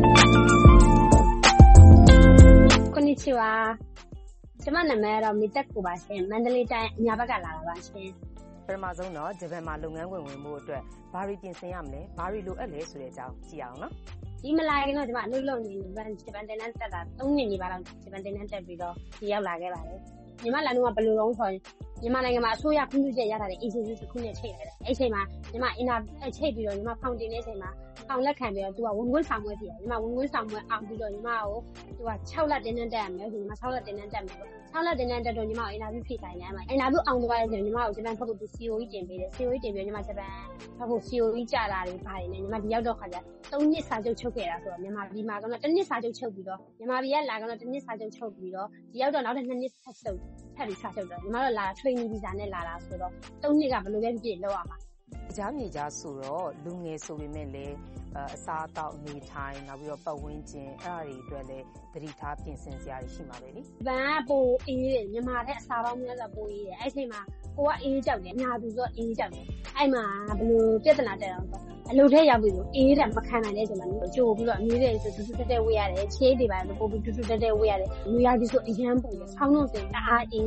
こんにちはကျမနာမည်ကတော့မီတက်ကိုပါရှင်မန္တလေးတိုင်းအညာဘက်ကလာတာပါရှင်ပထမဆုံးတော့ဂျပန်မှာလုပ်ငန်းခွင်ဝင်ဖို့အတွက်ဘာတွေပြင်ဆင်ရမလဲဘာတွေလိုအပ်လဲဆိုတဲ့အကြောင်းကြည့်အောင်နော်ဒီမလာခင်တော့ကျမအလုပ်လုပ်နေဂျပန်ဂျပန်တင်နန်းတက်တာသုံးနှစ်နေပါတော့ဂျပန်တင်နန်းတက်ပြီးတော့ဒီရောက်လာခဲ့ပါတယ်ညီမလာတော့ဘယ်လိုလုံးဆိုရင်ညီမနိုင်ငံမှာအစိုးရခွင့်ပြုချက်ရထားတဲ့ agency တစ်ခုနဲ့ချိန်လိုက်တယ်အဲ့ချိန်မှာညီမ interview ချိန်ပြီးတော့ညီမဖောင်တင်တဲ့အချိန်မှာဖောင်လက်ခံပြီးတော့သူကဝင်ခွင့်ဆောင်ပွဲဖြစ်တယ်ညီမဝင်ခွင့်ဆောင်ပွဲအောင်ပြီးတော့ညီမကိုသူက၆လတင်နန်းတက်ရမယ်ဆိုညီမ၆လတင်နန်းတက်မယ်၆လတင်နန်းတက်တော့ညီမကို interview ဖြေခိုင်းတယ်အဲ့မှာ interview အောင်သွားတဲ့ချိန်ညီမကိုဂျပန်ဖက်ကို C O E တင်ပေးတယ် C O E တင်ပြီးညီမဂျပန်ဖက်ကို C O E ကြတာတွေပါတယ်နဲ့ညီမဒီရောက်တော့ခါကျသုံးနှစ်စာချုပ်ချုပ်ခဲ့တာဆိုတော့ညီမဒီမှာကတော့တစ်နှစ်စာချုပ်ချုပ်ပြီးတော့ညီမပြည်ကလာကတော့တစ်နှစ်စာချုပ်ချုပ်ပြီးတော့ဒီရောက်တော့နောက်တစ်နှစ်နှစ်ဆက်ချုပ်ထပ်ပြီးစာချုပ်တော့ညီမတို့လာ training visa နဲ့လာတာဆိုတော့သုံးနှစ်ကဘယ်လိုပဲဖြစ်ဖြစ်လောက်ရမှာကြားမြေကြားဆိုတော့လူငယ်ဆိုပေမဲ့လည်းအစားအသောက်နေထိုင်နောက်ပြီးတော့ပတ်ဝန်းကျင်အဲ့အရာတွေအတွက်လည်းသတိထားပြင်ဆင်စရာတွေရှိမှာပဲလေ။ဗန်ကပိုအေးတယ်မြန်မာထက်အစားပေါင်းများစွာပိုအေးတယ်အဲ့ချိန်မှာကိုကအေးကြောက်တယ်အများသူဆိုအေးကြောက်တယ်အဲ့မှာဘယ်လိုပြဿနာတက်အောင်ဆိုအလုပ်ထဲရောက်ပြီးဆိုအေးတယ်မခံနိုင်တဲ့ချိန်မှာကြိုပြီးတော့အမျိုးတွေဆိုတူတူတက်တက်ဝေးရတယ်ချေးတွေပါလို့ပို့ပြီးတူတူတက်တက်ဝေးရတယ်လူရကြီးဆိုအရန်ပူတယ်ဆောင်းလုံးစင်တအားအေးတယ်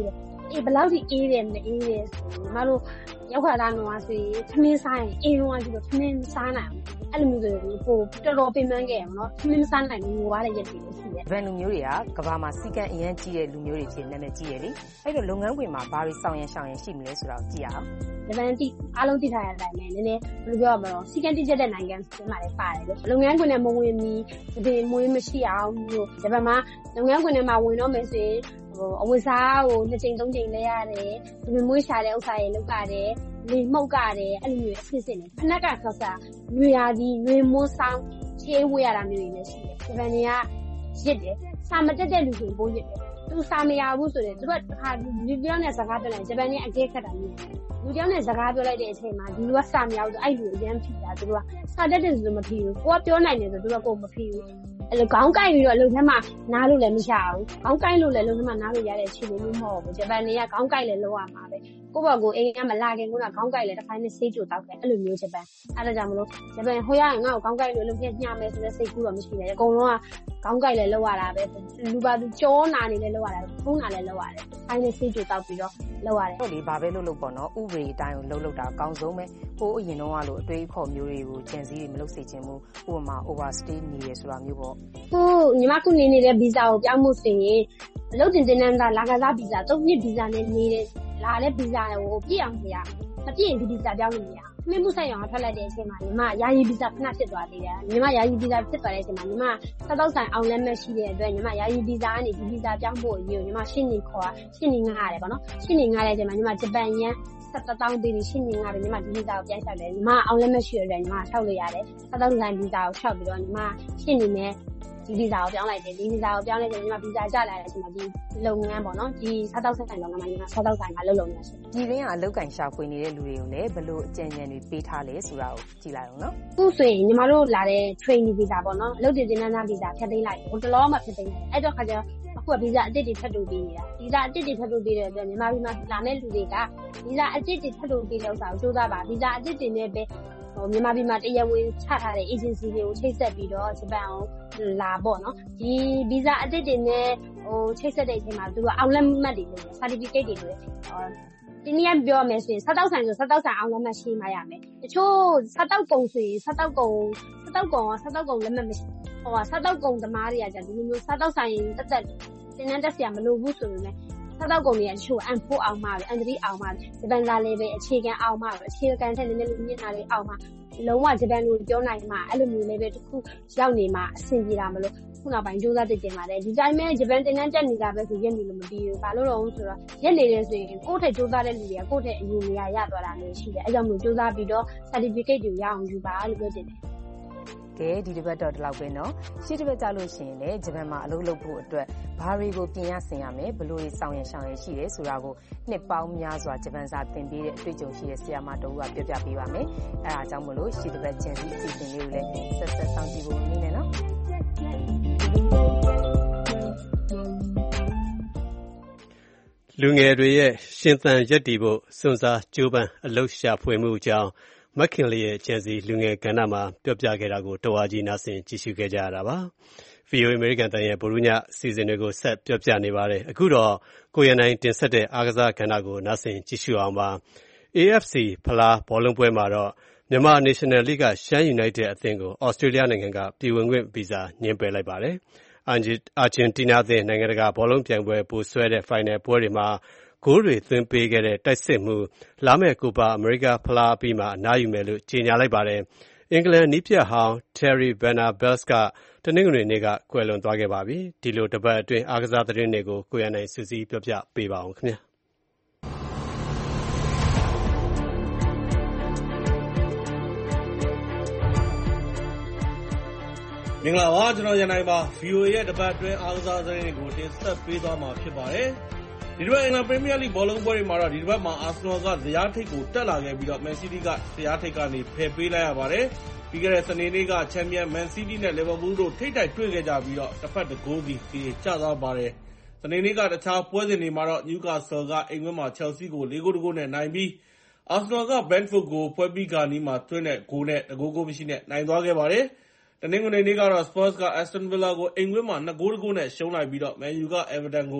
အေးဘယ်လောက်ထိအေးတယ်မအေးတယ်ဆိုညီမတို့ရောက်ခါသားတော့ဆိုရင်သမင်းစားရင်အေးတော့ကြည့်တော့သမင်းစားနိုင်အဲ့လိုမျိုးဆိုရင်ကိုတော်တော်ပင်ပန်းခဲ့ရမှာနော်သမင်းစားနိုင်လို့ငိုရတဲ့ရက်တွေရှိတယ်ဂျပန်လူမျိုးတွေကကဘာမှာစီကံအရင်ကြီးတဲ့လူမျိုးတွေဖြစ်နာမည်ကြီးရလေအဲ့တော့လုပ်ငန်းခွင်မှာဘာတွေစောင့်ရရှောင်ရရှိမလဲဆိုတော့ကြည့်ရအောင်ဂျပန်တိအားလုံးသိထားတဲ့အတိုင်းပဲနည်းနည်းဘယ်လိုပြောရမလဲစီကံတိကျတဲ့နိုင်ငံတွေမှာလည်းပါတယ်လေလုပ်ငန်းခွင်နဲ့မဝင်မီဒီမွေးမရှိအောင်လို့ဂျပန်မှာလုပ်ငန်းခွင်ထဲမှာဝင်တော့မယ်ဆိုရင်ဟိုအဝတ်စားကိုနှစ်ချိန်သုံးချိန်လဲရတယ်ဒီမွေးရှာတဲ့ဥစ္စာတွေလုပ်ရတယ်လေမှုတ်ရတယ်အဲ့လိုမျိုးအဆင့်ဆင့်နေဖနက်ကခဆာရွေရာဒီရွေမိုးဆောင်ချေးဝေးရတာမျိုးတွေလည်းရှိတယ်ဂျပန်တွေကရစ်တယ်စာမတက်တဲ့လူတွေပိုးရစ်တယ်သူစာမရဘူးဆိုရင်သူကတစ်ခါလူပြောင်းတဲ့စကားပြောလိုက်ဂျပန်တွေအကဲခတ်တာမျိုးလူပြောင်းတဲ့စကားပြောလိုက်တဲ့အချိန်မှာဒီလူကစာမရဘူးဆိုအဲ့လူအရင်ဖြစ်တာသူကစာတက်တဲ့လူမဖြစ်ဘူးကိုကပြောနိုင်တယ်ဆိုသူကကိုမဖြစ်ဘူးအဲ့လိုခေါင်းကိုက်ပြီးတော့အလုပ်ထဲမှာနားလို့လည်းမရဘူးခေါင်းကိုက်လို့လည်းအလုပ်ထဲမှာနားလို့ရတဲ့အခြေအနေမျိုးမဟုတ်ဘူးဂျပန်တွေကခေါင်းကိုက်လည်းလုပ်ရမှာပဲကိုယ့်ဘက်ကိုအိမ်ကမလာခင်ကခေါင်းကိုက်လည်းတစ်ခါနဲ့ဆေးကြိုတောက်တယ်အဲ့လိုမျိုးဂျပန်အဲ့ဒါကြောင့်မလို့ဂျပန်ဟိုရငါ့ကိုခေါင်းကိုက်လို့လုပ်ပြညမယ်ဆိုတဲ့စိတ်ကူးတော့မရှိဘူးအကုန်လုံးကခေါင်းကိုက်လည်းလုပ်ရတာပဲလူပါသူကြောနာနေလည်းလုပ်ရတာဖုံးနာလည်းလုပ်ရတယ်အိုင်းနဲ့ဆေးကြိုတောက်ပြီးတော့လုပ်ရတယ်ဟုတ်လေဘာပဲလုပ်လို့ပေါ့နော်ဥပဒေအတိုင်းကိုလှုပ်လှုပ်တာအကောင်းဆုံးပဲကိုအရင်တော့ကလို့အတွေးခေါ်မျိုးတွေကိုကျန်စည်းတွေမလုပ်စေချင်ဘူးဥပမာ overstay နေရဆိုတာမျိုးပေါ့ဟုတ်ညီမခုနေနေတဲ့ဗီဇာကိုပြောင်းမှုဆိုရင်အလုပ်တင်တင်နဲ့လာကစားဗီဇာသုံးနှစ်ဗီဇာနဲ့နေတဲ့လာတဲ့ဗီဇာကိုပြည့်အောင်ပြရမပြည့်ရင်ဒီဗီဇာပြောင်းလို့မရမင်းမှုဆိုင်အောင်ထွက်လိုက်တဲ့အချိန်မှာညီမယာယီဗီဇာခဏဖြစ်သွားသေးတယ်ညီမယာယီဗီဇာဖြစ်သွားတဲ့အချိန်မှာညီမစားတော့ဆိုင်အောင်လက်မဲ့ရှိတဲ့အတွက်ညီမယာယီဗီဇာကနေဒီဗီဇာပြောင်းဖို့အရေးကိုညီမရှင်းနေခေါ်ရှင်းနေငှားရတယ်ပေါ့နော်ရှင်းနေငှားတဲ့အချိန်မှာညီမဂျပန်ယန်ဆက်တတောင်းပေးပြီးရှင်းနေငှားတယ်ညီမဒီဗီဇာကိုပြန်လျှောက်တယ်ညီမအောင်လက်မဲ့ရှိတဲ့အတွက်ညီမလျှောက်လို့ရတယ်စားတော့ဆိုင်ဗီဇာကိုလျှောက်ပြီးတော့ညီမရှင်းနေမယ်ဒီဗီဇာကိုပြောင်းလိုက်တယ်ဒီဗီဇာကိုပြောင်းလိုက်တယ်ညီမဗီဇာကျလာတဲ့အချိန်မှာဒီလုပ်ငန်းပေါ့နော်ဒီစားတော့ဆိုင်လုပ်ငန်းမှာညီမစားတော့ဆိုင်မှာလုပ်လို့ရတယ်ဒီရင်းကအလုပ်ကန်ရှာဖွေနေတဲ့လူတွေကိုလည်းဘလို့အကြံဉာဏ်တွေပေးထားလဲဆိုတာကိုကြည့်လိုက်အောင်နော်အခုဆိုရင်ညီမတို့လာတဲ့ training visa ပေါ့နော်အလုပ်တင်တင်နန်းသားဗီဇာဖြတ်သိမ်းလိုက်တယ်ဟိုတလောမှဖြတ်သိမ်းလိုက်အဲ့တော့ခါကျအခုကဗီဇာအတစ်တွေထပ်တိုးပေးနေတာဗီဇာအတစ်တွေထပ်တိုးပေးတဲ့အတွက်မြန်မာပြည်မှာလာမဲ့လူတွေကဗီဇာအတစ်တွေထပ်တိုးပေးတဲ့ဥစ္စာကိုစူးစမ်းပါဗီဇာအတစ်တွေနဲ့ပဲဟိုမြန်မာပြည်မှာတရားဝင်ချထားတဲ့ agency တွေကိုချိတ်ဆက်ပြီးတော့ဂျပန်ကိုလာပေါ့နော်ဒီဗီဇာအတစ်တွေနဲ့ဟိုချိတ်ဆက်တဲ့အချိန်မှာသူကအောင်လက်မှတ်တွေလို့ certificate တွေလို့ဒီနေ့ပြောမယ်ဆိုရင်စားတောက်ဆိုင်ဆိုစားတောက်ဆိုင်အောင်လက်မှတ်ရှိမှရမယ်တချို့စားတောက်ကုံဆိုရင်စားတောက်ကုံစားတောက်ကုံကစားတောက်ကုံလက်မှတ်မရှိဟိုကစားတောက်ကုံသမားတွေကကြာဒီလိုမျိုးစားတောက်ဆိုင်တက်တက်တင်းနှတက်ဆရာမလိုဘူးဆိုရင်စားတောက်ကုံတွေကတချို့ M four အောင်မှပဲ M three အောင်မှဂျပန်လာလေးပဲအခြေခံအောင်မှပဲအခြေခံထက်နည်းနည်းလေးမြင့်တာလေးအောင်မှလုံးဝဂျပန်လိုပြောနိုင်မှအဲ့လိုမျိုးလေးပဲတစ်ခုရောက်နေမှအဆင်ပြေတာမလို့ခုနောက်ပိုင်းစူးစမ်းသိတင်ပါတယ်ဒီတိုင်းမဲ့ဂျပန်တင်တန်းတက်နေတာပဲဆိုရက်နေလို့မပြီးဘူးဘာလို့တော့ဆိုတော့ရက်နေတယ်ဆိုရင်ကိုယ့်ထက်စူးစမ်းတဲ့လူတွေကကိုယ့်ထက်အယူနေရရသွားတာမျိုးရှိတယ်အဲကြောင့်မလို့စူးစမ်းပြီးတော့ certificate တွေရအောင်ယူပါလို့ပြောတင်တယ်ကဲဒီတစ်ပတ်တော့ဒီလောက်ပဲเนาะရှေ့တစ်ပတ်ကြလို့ရှိရင်လည်းဂျပန်မှာအလုပ်လုပ်ဖို့အတွက်ဘာတွေကိုပြင်ရဆင်ရမယ်ဘလို့စောင့်ရရှောင်ရရှိရဲဆိုတာကိုနှစ်ပေါင်းများစွာဂျပန်စာသင်ပေးတဲ့အတွေ့အကြုံရှိတဲ့ဆရာမတို့ကပြောပြပေးပါမယ်အဲအားကြောင့်မလို့ရှေ့တစ်ပတ်ကျန်စီအစီအစဉ်လေးကိုလည်းဆက်ဆက်စောင့်ကြည့်ဖို့နေနေเนาะလူငယ်တွေရဲ့ရှင်သန်ရပ်တည်ဖို့စွန့်စားကြိုးပမ်းအလုပ်ရှာဖွေမှုအကြောင်းမက်ခင်လေးရဲ့ကျန်စီလူငယ်ကဏ္ဍမှာပြောပြခဲ့တာကိုတော်ဝါကြီးနားဆင်ကြည့်ရှုခဲ့ကြရတာပါ။ ဗွီအိုအေ အမေရိကန်တန်ရဲ့ဗုဒ္ဓညအစီအစဉ်တွေကိုဆက်ပြောပြနေပါတယ်။အခုတော့ကိုရန်နိုင်တင်ဆက်တဲ့အားကစားကဏ္ဍကိုနားဆင်ကြည့်ရှုအောင်ပါ။ အေးအက်ဖ်စီ ဖလားဘောလုံးပွဲမှာတော့မြန်မာ National League ကရှမ်းယူနိုက်တက်အသင်းကိုဩစတြေးလျနိုင်ငံကပြည်ဝင်ခွင့်ဗီဇာငြင်းပယ်လိုက်ပါတယ်။အာဂျင်တီးနားအသင်းနိုင်ငံတကာဘောလုံးပြိုင်ပွဲပိုဆွဲတဲ့ဖိုင်နယ်ပွဲတွေမှာဂိုးတွေသွင်းပေးခဲ့တဲ့တိုက်စစ်မှုလာမယ့် Copa America ဖလားအပြီးမှာအနားယူမယ်လို့ကြေညာလိုက်ပါတယ်။အင်္ဂလန်နည်းပြဟောင်း Terry Venables ကတနင်္ဂနွေနေ့ကကွယ်လွန်သွားခဲ့ပါပြီ။ဒီလိုတပတ်အတွင်းအားကစားသတင်းတွေကိုကိုရန်နိုင်စုစည်းပြောပြပေးပါအောင်ခင်ဗျာ။မင်္ဂလာပါကျွန်တော်ရန်နိုင်ပါ ဗီအိုအေ ရဲ့တပတ်အတွင်းအားကစားသတင်းတွေကိုတင်ဆက်ပေးသွားမှာဖြစ်ပါတယ်ဒီတစ်ပတ်အင်္ဂလန်ပရီးမီးယားလိဘောလုံးပွဲတွေမှာတော့ဒီတစ်ပတ်မှာအာဆင်နယ်ကဇယားထိပ်ကိုတက်လာခဲ့ပြီးတော့မန်စီးတီးကဇယားထိပ်ကနေဖယ်ပေးလိုက်ရပါတယ်ပြီးခဲ့တဲ့စနေနေ့ကချန်ပီယံမန်စီးတီးနဲ့လီဗာပူးတို့ထိပ်တိုက်တွေ့ခဲ့ကြပြီးတော့တစ်ဖက်တစ်ဂိုးစီစီကျသွားပါတယ်စနေနေ့ကတခြားပွဲစဉ်တွေမှာတော့နျူကာဆယ်ကအိမ်ကွင်းမှာချယ်လ်ဆီးကို၄ဂိုးတဂိုးနဲ့နိုင်ပြီးအာဆင်နယ်ကဘရန့်ဖို့ကိုပွဲပြီးကာနီးမှာသွင်းတဲ့ဂိုးနဲ့တဂိုးဂိုးမရှိနဲ့နိုင်သွားခဲ့ပါတယ်တနင်္ဂနွေနေ့ကတော့ Spurs က Aston Villa ကိုအိမ်ကွင်းမှာနှစ်ဂိုးတဂိုးနဲ့ရှုံးလိုက်ပြီးတော့ Man U က Everton ကို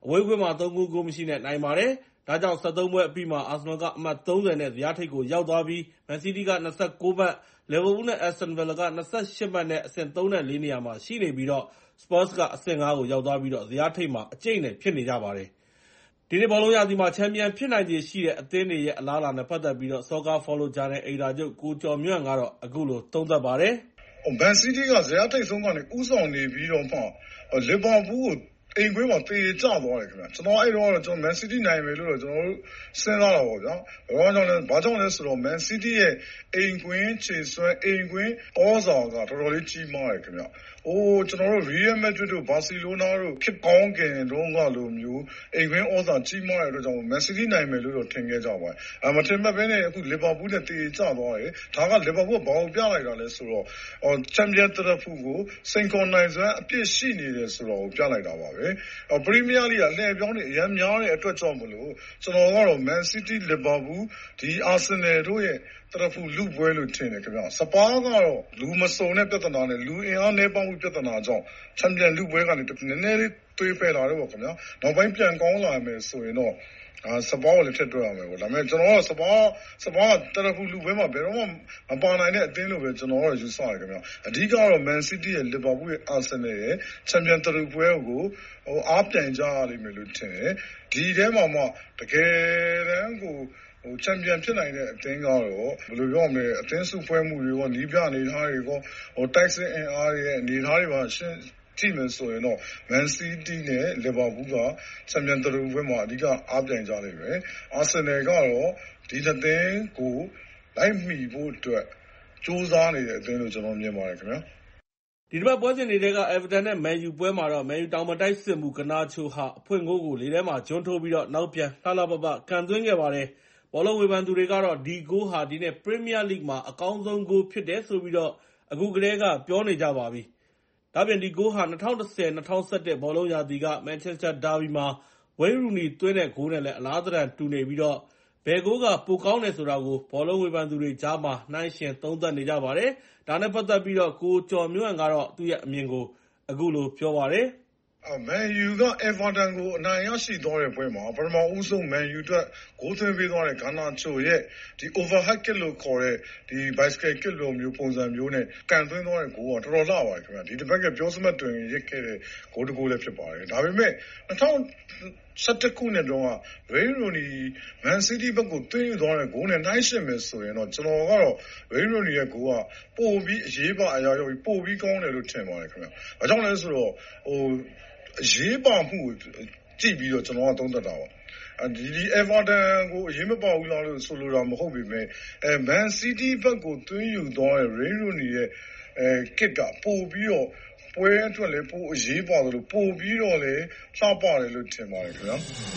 အဝေးကွင်းမှာသုံးဂိုးဂိုးမရှိနဲ့နိုင်ပါတယ်။ဒါကြောင့် ၁၃ ပွဲအပြီးမှာ အာဆနယ်ကအမှတ် ၃၀ နဲ့ဇယားထိပ်ကိုရောက်သွားပြီး မန်စီးတီးက ၂၉ မှတ်၊ လီဗာပူးနဲ့ Aston Villa က ၂၈ မှတ်နဲ့အဆင့် ၃ နဲ့ ၄ နေရာမှာရှိနေပြီး Spurs ကအဆင့် ၅ ကိုရောက်သွားပြီး ဇယားထိပ်မှာအကျိတ်အနယ်ဖြစ်နေကြပါတယ်။ ဒီနှစ်ဘောလုံးရာသီမှာ ချန်ပီယံဖြစ်နိုင်ခြေရှိတဲ့အသင်းတွေရဲ့အလားအလာနဲ့ပတ်သက်ပြီး Soccer Follow ဂျာနယ်အယ်ဒီတာချုပ် ကိုကျော်မြတ်ဟန်ကတော့ အခုလိုသုံးသပ်ပါတယ်။ မန်စီးတီးကဇယားထိပ်ဆုံးကနေဦးဆောင်နေပြီးတော့မှလီဗာပူးကိုအိမ်ကွင်းမှာသေကျသွားတယ်ခင်ဗျာကျွန်တော်အဲ့တော့ကျွန်တော်မန်စီးတီးနိုင်မယ်လို့တော့ကျွန်တော်တို့စဉ်းစားတာပေါ့ဗျာဘာကြောင့်လဲဘာကြောင့်လဲဆိုတော့မန်စီးတီးရဲ့အိမ်ကွင်းခြေစွမ်းအိမ်ကွင်းဩဇာကတော်တော်လေးကြီးမားတယ်ခင်ဗျာအိုးကျွန်တော်တို့ Real Madrid တို့ Barcelona တို့ခစ်ကောင်းကင်တော့ကလိုမျိုးအိမ်ကွင်းဩဇာကြီးမားတဲ့အတွက်ကြောင့်မန်စီးတီးနိုင်မယ်လို့တော့ထင်ခဲ့ကြပါတယ်အမထင်မှတ်ဘဲနဲ့အခုလီဗာပူးနဲ့သေကျသွားတယ်ဒါကလီဗာပူးကဘာကိုပြလိုက်တာလဲဆိုတော့ချန်ပီယံတရဖူကိုစိန်ခေါ်နိုင်စွမ်းအပြည့်ရှိနေတယ်ဆိုတော့ပြလိုက်တာပါပဲပရီးမီးယားလိဂ်ကအလှည့်ပြောင်းနေအများများတဲ့အတွက်ကြောင့်မလို့ကျွန်တော်ကတော့မန်စီးတီးလီဗာပူးဒီအာဆင်နယ်တို့ရဲ့တရဖူလူပွဲလို့ထင်တယ်ခင်ဗျာစပါးကတော့လူမစုံတဲ့ပြဿနာနဲ့လူအင်အားနည်းပါးမှုပြဿနာကြောင့်ချန်ပီယံလူပွဲကနေနည်းနည်းလေးတွေးဖယ်လာတော့ခင်ဗျာနောက်ပိုင်းပြန်ကောင်းလာမယ်ဆိုရင်တော့အာစပါးကိုလည်းထည့်တွက်ရမယ်ပေါ့ဒါပေမဲ့ကျွန်တော်ကစပါးစပါးတရဖူလူပွဲမှာဘယ်တော့မှမပါနိုင်တဲ့အသင်းလို့ပဲကျွန်တော်ကတော့ယူဆရတယ်ခင်ဗျာအဓိကတော့မန်စီးတီးရဲ့လီဗာပူးရဲ့အာဆင်နယ်ရဲ့ချန်ပီယံတရဖူပွဲကိုဟိုအားပြိုင်ကြရလိမ့်မယ်လို့ထင်တယ်ဒီထဲမှာမှတကယ်တမ်းကိုဟိုချန်ပီယံဖြစ်နိုင်တဲ့အသင်းကတော့ဘယ်လိုပြောမလဲအသင်းစုဖွဲ့မှုတွေရောနီးပြအနေထားတွေရောဟိုတိုက်စစ်အင်အားတွေရဲ့အနေထားတွေပါရှင်းကြည့်မယ်ဆိုရင်တော့မန်စီးတီးနဲ့လီဗာပူးကချန်ပီယံတရဖူပွဲမှာအဓိကအားပြိုင်ကြလိမ့်မယ်အာဆင်နယ်ကတော့ဒီနှစ်သင်းကိုလိုက်မီဖို့အတွက်စူးစမ်းနေတဲ့အသင်းလို့ကျွန်တော်မြင်ပါတယ်ခင်ဗျာဒီတစ်ပတ်ပွဲစဉ်တွေက Everton နဲ့ Man U ပွဲမှာတော့ Man U တောင်မတိုက်စစ်မှုကနာချိုဟာအဖွင့်ဂိုးကိုလေထဲမှာဂျွန်းထိုးပြီးတော့နောက်ပြန်လှလှပပကန်သွင်းခဲ့ပါတယ်။ဘောလုံးဝေဖန်သူတွေကတော့ဒီဂိုးဟာဒီနေ့ Premier League မှာအကောင်းဆုံးဂိုးဖြစ်တယ်ဆိုပြီးတော့အခုကတည်းကပြောနေကြပါပြီ။ဒါပြင်ဒီဂိုးဟာ၂၀၁၀-၂၀၁၁ဘောလုံးရာသီက Manchester Derby မှာ Wayne Rooney သွင်းတဲ့ဂိုးနဲ့လည်းအလားသဏ္ဍာန်တူနေပြီးတော့ဘယ်ဂိုးကပိုကောင်းတယ်ဆိုတာကိုဘောလုံးဝေဖန်သူတွေကြားမှာနှိုင်းယှဉ်သုံးသပ်နေကြပါတယ်။ဒါနဲ့ပတ်သက်ပြီးတော့ကိုကျော်မြတ်ဟန်ကတော့သူ့ရဲ့အမြင်ကိုအခုလိုပြောပါတယ်မန်ယူက Everton ကိုအနိုင်ရရှိသွားတဲ့ပွဲမှာပထမဦးဆုံးမန်ယူအတွက်ဂိုးသွင်းပေးသွားတဲ့ဂါနာချိုရဲ့ဒီ overhead kick လို့ခေါ်တဲ့ဒီ bicycle kick လိုမျိုးပုံစံမျိုးနဲ့ကန်သွင်းသွားတဲ့ဂိုးကတော်တော်လှပါတယ်ခင်ဗျာဒီတစ်ပတ်ကပြောစမှတ်တွင်ရစ်ခဲ့တဲ့ဂိုးတစ်ဂိုးလည်းဖြစ်ပါတယ်ဒါပေမဲ့၂၀၁၁ခုနှစ်တုန်းက Wayne Rooney မန်စီးတီးဘက်ကိုသွင်းယူသွားတဲ့ဂိုးနဲ့နှိုင်းယှဉ်မယ်ဆိုရင်တော့ကျွန်တော်ကတော့ Wayne Rooney ရဲ့ဂိုးကပိုပြီးအရေးပါအရာရောက်ပြီးပိုပြီးကောင်းတယ်လို့ထင်ပါတယ်ခင်ဗျာ။ဘာကြောင့်လဲဆိုတော့ဟိုအရေးပါမှုကြည့်ပြီးတော့ကျွန်တော်ကသုံးသပ်တာပါဒီဒီ Everton ကိုအရေးမပါဘူးလားလို့ဆိုလိုတာမဟုတ်ပေမဲ့အဲ Man City ဘက်ကိုသွင်းယူသွားတဲ့ Wayne Rooney ရဲ့အဲ kick ကပိုပြီးတော့ပွဲအတွက်လည်းပိုအရေးပါတယ်လို့ပိုပြီးတော့လည်းလှပတယ်လို့ထင်ပါတယ်ခင်ဗျာ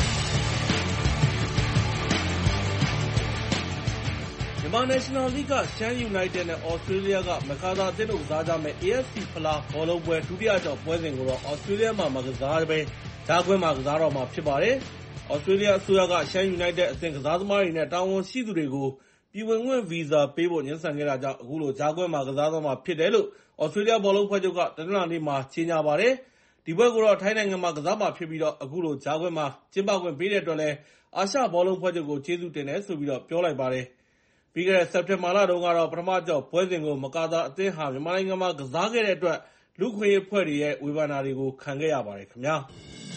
မြန်မာ National League ကရှမ်း United နဲ့ Australia ကမကာသာအသင်းတို့ကစားကြမယ့် အေ အက်ဖ် စီ ဖလားဘောလုံးပွဲဒုတိယကြော်ပွဲစဉ်ကိုတော့ Australia မှာမကစားဘဲကြားကွင်းမှာကစားတော့မှာဖြစ်ပါတယ်။ Australia အစိုးရကရှမ်း United အသင်းကစားသမားတွေနဲ့တာဝန်ရှိသူတွေကိုပြည်ဝင်ခွင့်ဗီဇာပေးဖို့ငြင်းဆန်ခဲ့တာကြောင့်အခုလိုကြားကွင်းမှာကစားတော့မှာဖြစ်တယ်လို့ Australia ဘောလုံးဖွဲ့ချုပ်ကတနင်္လာနေ့မှာကြေညာပါတယ်။ဒီပွဲကိုတော့ထိုင်းနိုင်ငံမှာကစားမှာဖြစ်ပြီးတော့အခုလိုကြားကွင်းမှာကျင်းပခွင့်ပေးတဲ့အတွက်လည်းအာရှဘောလုံးဖွဲ့ချုပ်ကိုကျေးဇူးတင်တယ်ဆိုပြီးတော့ပြောလိုက်ပါတယ်။ပြီးခဲ့တဲ့စက်တင်ဘာလတုန်းကတော့ပထမကြော်ပွဲစဉ်ကိုမကာသာအသင်းဟာမြန်မာနိုင်ငံမှာကစားခဲ့တဲ့အတွက်လူ့ခွင့်ရေးအဖွဲ့တွေရဲ့ဝေဖန်တာတွေကိုခံခဲ့ရပါတယ်ခင်ဗျာ။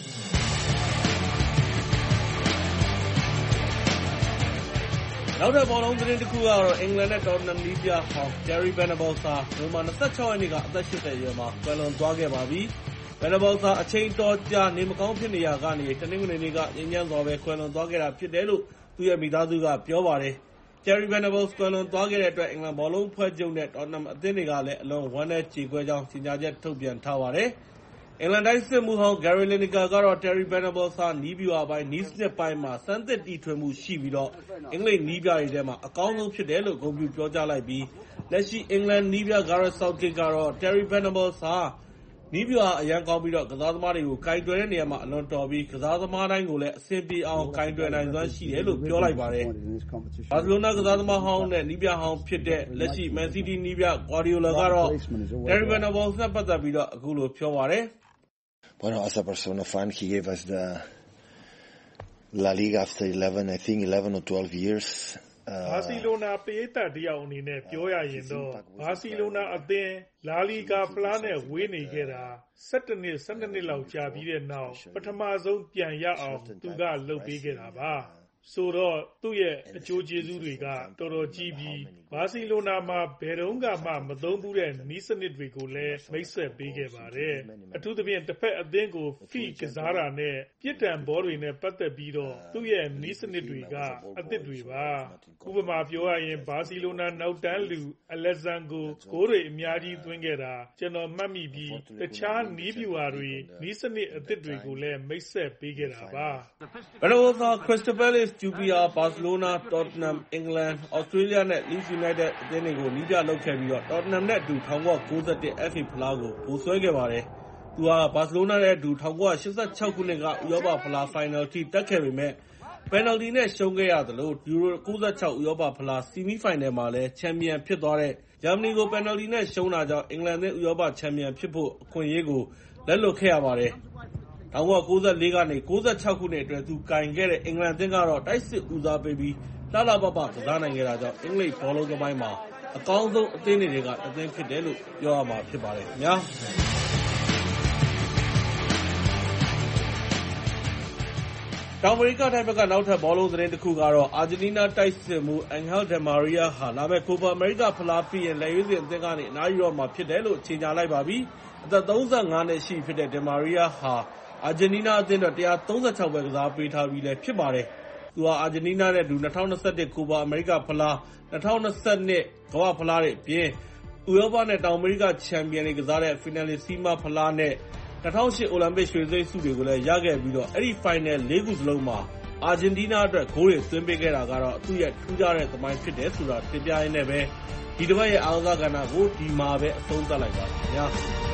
နောက်ထပ်ဘောလုံးသတင်းတစ်ခုကတော့အင်္ဂလန်နဲ့တော်တနမ်နည်းပြဟောင်း Gary Venables ဟာနိုဝင်ဘာ၂၆ရက်နေ့ကအသက်၈၀အရွယ်မှာကွယ်လွန်သွားခဲ့ပါပြီ။ Venables ဟာအချိန်တော်ကြာနေမကောင်းဖြစ်နေရာကနေတနင်္ဂနွေနေ့ကငြိမ်းချမ်းစွာပဲကွယ်လွန်သွားခဲ့တာဖြစ်တယ်လို့သူ့ရဲ့မိသားစုကပြောပါတယ်။ Gary Venables ကွယ်လွန်သွားခဲ့တဲ့အတွက်အင်္ဂလန်ဘောလုံးဖွဲ့ချုပ်နဲ့တော်တနမ်အသင်းတွေကလည်းအလွန်ဝမ်းနည်းကြေကွဲကြောင်းကြေညာချက်ထုတ်ပြန်ထားပါတယ်။အင်္ဂလန်တိုက်စစ်မှူးဟောင်း Gary Lineker ကတော့ Terry Venables ဟာနည်းဗျူဟာပိုင်းနည်းစနစ်ပိုင်းမှာစမ်းသစ်တီထွင်မှုရှိပြီးတော့အင်္ဂလိပ်နည်းပြတွေထဲမှာအကောင်းဆုံးဖြစ်တယ်လို့ဂုဏ်ပြုပြောကြားလိုက်ပြီးလက်ရှိအင်္ဂလန်နည်းပြ Gareth Southgate ကတော့ Terry Venables ဟာနည်းဗျူဟာအရန်ကောင်းပြီးတော့ကစားသမားတွေကိုကင်တွယ်တဲ့နေရာမှာအလွန်တော်ပြီးကစားသမားတိုင်းကိုလည်းအဆင်ပြေအောင်ကင်တွယ်နိုင်စွမ်းရှိတယ်လို့ပြောလိုက်ပါတယ်။ဘာစီလိုနာကစားသမားဟောင်းနဲ့နည်းပြဟောင်းဖြစ်တဲ့လက်ရှိ Man City နည်းပြ Guardiola ကတော့ Terry Venables နဲ့ပတ်သက်ပြီးတော့အခုလိုပြောပါတယ်။ Bueno, as a persona fan, he gave us the La Liga after eleven, I think eleven or twelve years. ဘာစီလိုနာပရိသတ်တယောက်အနေနဲ့ပြောရရင်တော့ဘာစီလိုနာအသင်းလာလီဂါဖလားနဲ့ဝေးနေခဲ့တာဆယ်တစ်နှစ်ဆယ်နှစ်နှစ်လောက်ကြာပြီးတဲ့နောက်ပထမဆုံးပြန်ရအောင်သူကလုပ်ပေးခဲ့တာပါဆိုတော့သူ့ရဲ့အကျိုးကျေးဇူးတွေကတော်တော်ကြီးပြီးဘာစီလိုနာမှာဘယ်တော့မှမသုံးဘူးတဲ့နီးစနစ်တွေကိုလည်းမိတ်ဆက်ပေးခဲ့ပါတယ်အထူးသဖြင့်တစ်ဖက်အသင်းကိုဖီကစားတာနဲ့ပြစ်ဒဏ်ဘောတွေနဲ့ပတ်သက်ပြီးတော့သူ့ရဲ့နီးစနစ်တွေကအသစ်တွေပါဥပမာပြောရရင်ဘာစီလိုနာနောက်တန်းလူအလက်ဇန်ကိုဂိုးတွေအများကြီးသွင်းခဲ့တာကျွန်တော်မှတ်မိပြီးတခြားနီးဗျူဟာတွေနီးစနစ်အသစ်တွေကိုလည်းမိတ်ဆက်ပေးခဲ့တာပါဘယ်လိုသာ Crystal Palace, Q P R, Barcelona, Tottenham, England, Australia နဲ့ Leeds United အသင်းတွေကိုနီးပြလုပ်ခဲ့ပြီးတော့ Tottenham နဲ့အတူnineteen ninety-one F A ဖလားကိုဗိုလ်စွဲခဲ့ပါတယ်။သူက Barcelona နဲ့အတူnineteen eighty-sixခုနှစ်ကဥရောပဖလား Final ထိတက်ခဲ့ပေမဲ့ penalty နဲ့ရှုံးခဲ့ရသလို Euro ninety-six ဥရောပဖလား Semi Final မှာလည်း Champion ဖြစ်သွားတဲ့ Germany ကို penalty နဲ့ရှုံးတာကြောင့် England နဲ့ဥရောပ Champion ဖြစ်ဖို့အခွင့်အရေးကိုလက်လွတ်ခဲ့ရပါတယ်။nineteen ninety-four ကနေninety-sixခုနှစ်အတွင်းသူကင်ခဲ့တဲ့အင်္ဂလန်အသင်းကတော့တိုက်စစ်ဦးစားပေးပြီးလှလှပပကစားနိုင်ခဲ့တာကြောင့်အင်္ဂလိပ်ဘောလုံးသမိုင်းမှာအကောင်းဆုံးအသင်းတွေကတစ်သင်းဖြစ်တယ်လို့ပြောရမှာဖြစ်ပါတယ်ခင်ဗျာတောင်အမေရိကတိုင်းဘက်ကနောက်ထပ်ဘောလုံးသတင်းတစ်ခုကတော့အာဂျင်တီးနားတိုက်စစ်မှူး Angel Di Maria ဟာလာမယ့် Copa America ဖလားပြီးရင်လက်ရွေးစင်အသင်းကနေအနားယူတော့မှာဖြစ်တယ်လို့ကြေညာလိုက်ပါပြီ။အသက်thirty-fiveနှစ်ရှိဖြစ်တဲ့ Di Maria ဟာအာဂျင်တီးနားအသင်းအတွက်one thirty-sixပဲကစားပေးထားပြီးလည်းဖြစ်ပါတယ်။သူဟာအာဂျင်တီးနားနဲ့အတူtwenty twenty-one ကိုပါအမေရိကဖလားtwenty twenty-twoကမ္ဘာဖလားတွေအပြင်ဥရောပနဲ့တောင်အမေရိကချန်ပီယံတွေကစားတဲ့ Finalissima ဖလားနဲ့two thousand eightအိုလံပစ်ရွှေစိမ်းဆုတွေကိုလည်းရခဲ့ပြီးတော့အဲ့ဒီ Final ၄ခုစလုံးမှာအာဂျင်တီးနားအတွက်ဂိုးတွေသွင်းပေးခဲ့တာကတော့သူ့ရဲ့ထူးခြားတဲ့သမိုင်းဖြစ်တယ်ဆိုတာတင်ပြရင်းနဲ့ပဲဒီတစ်ပတ်ရဲ့အားကစားကဏ္ဍကိုဒီမှာပဲအဆုံးသတ်လိုက်ပါခင်ဗျာ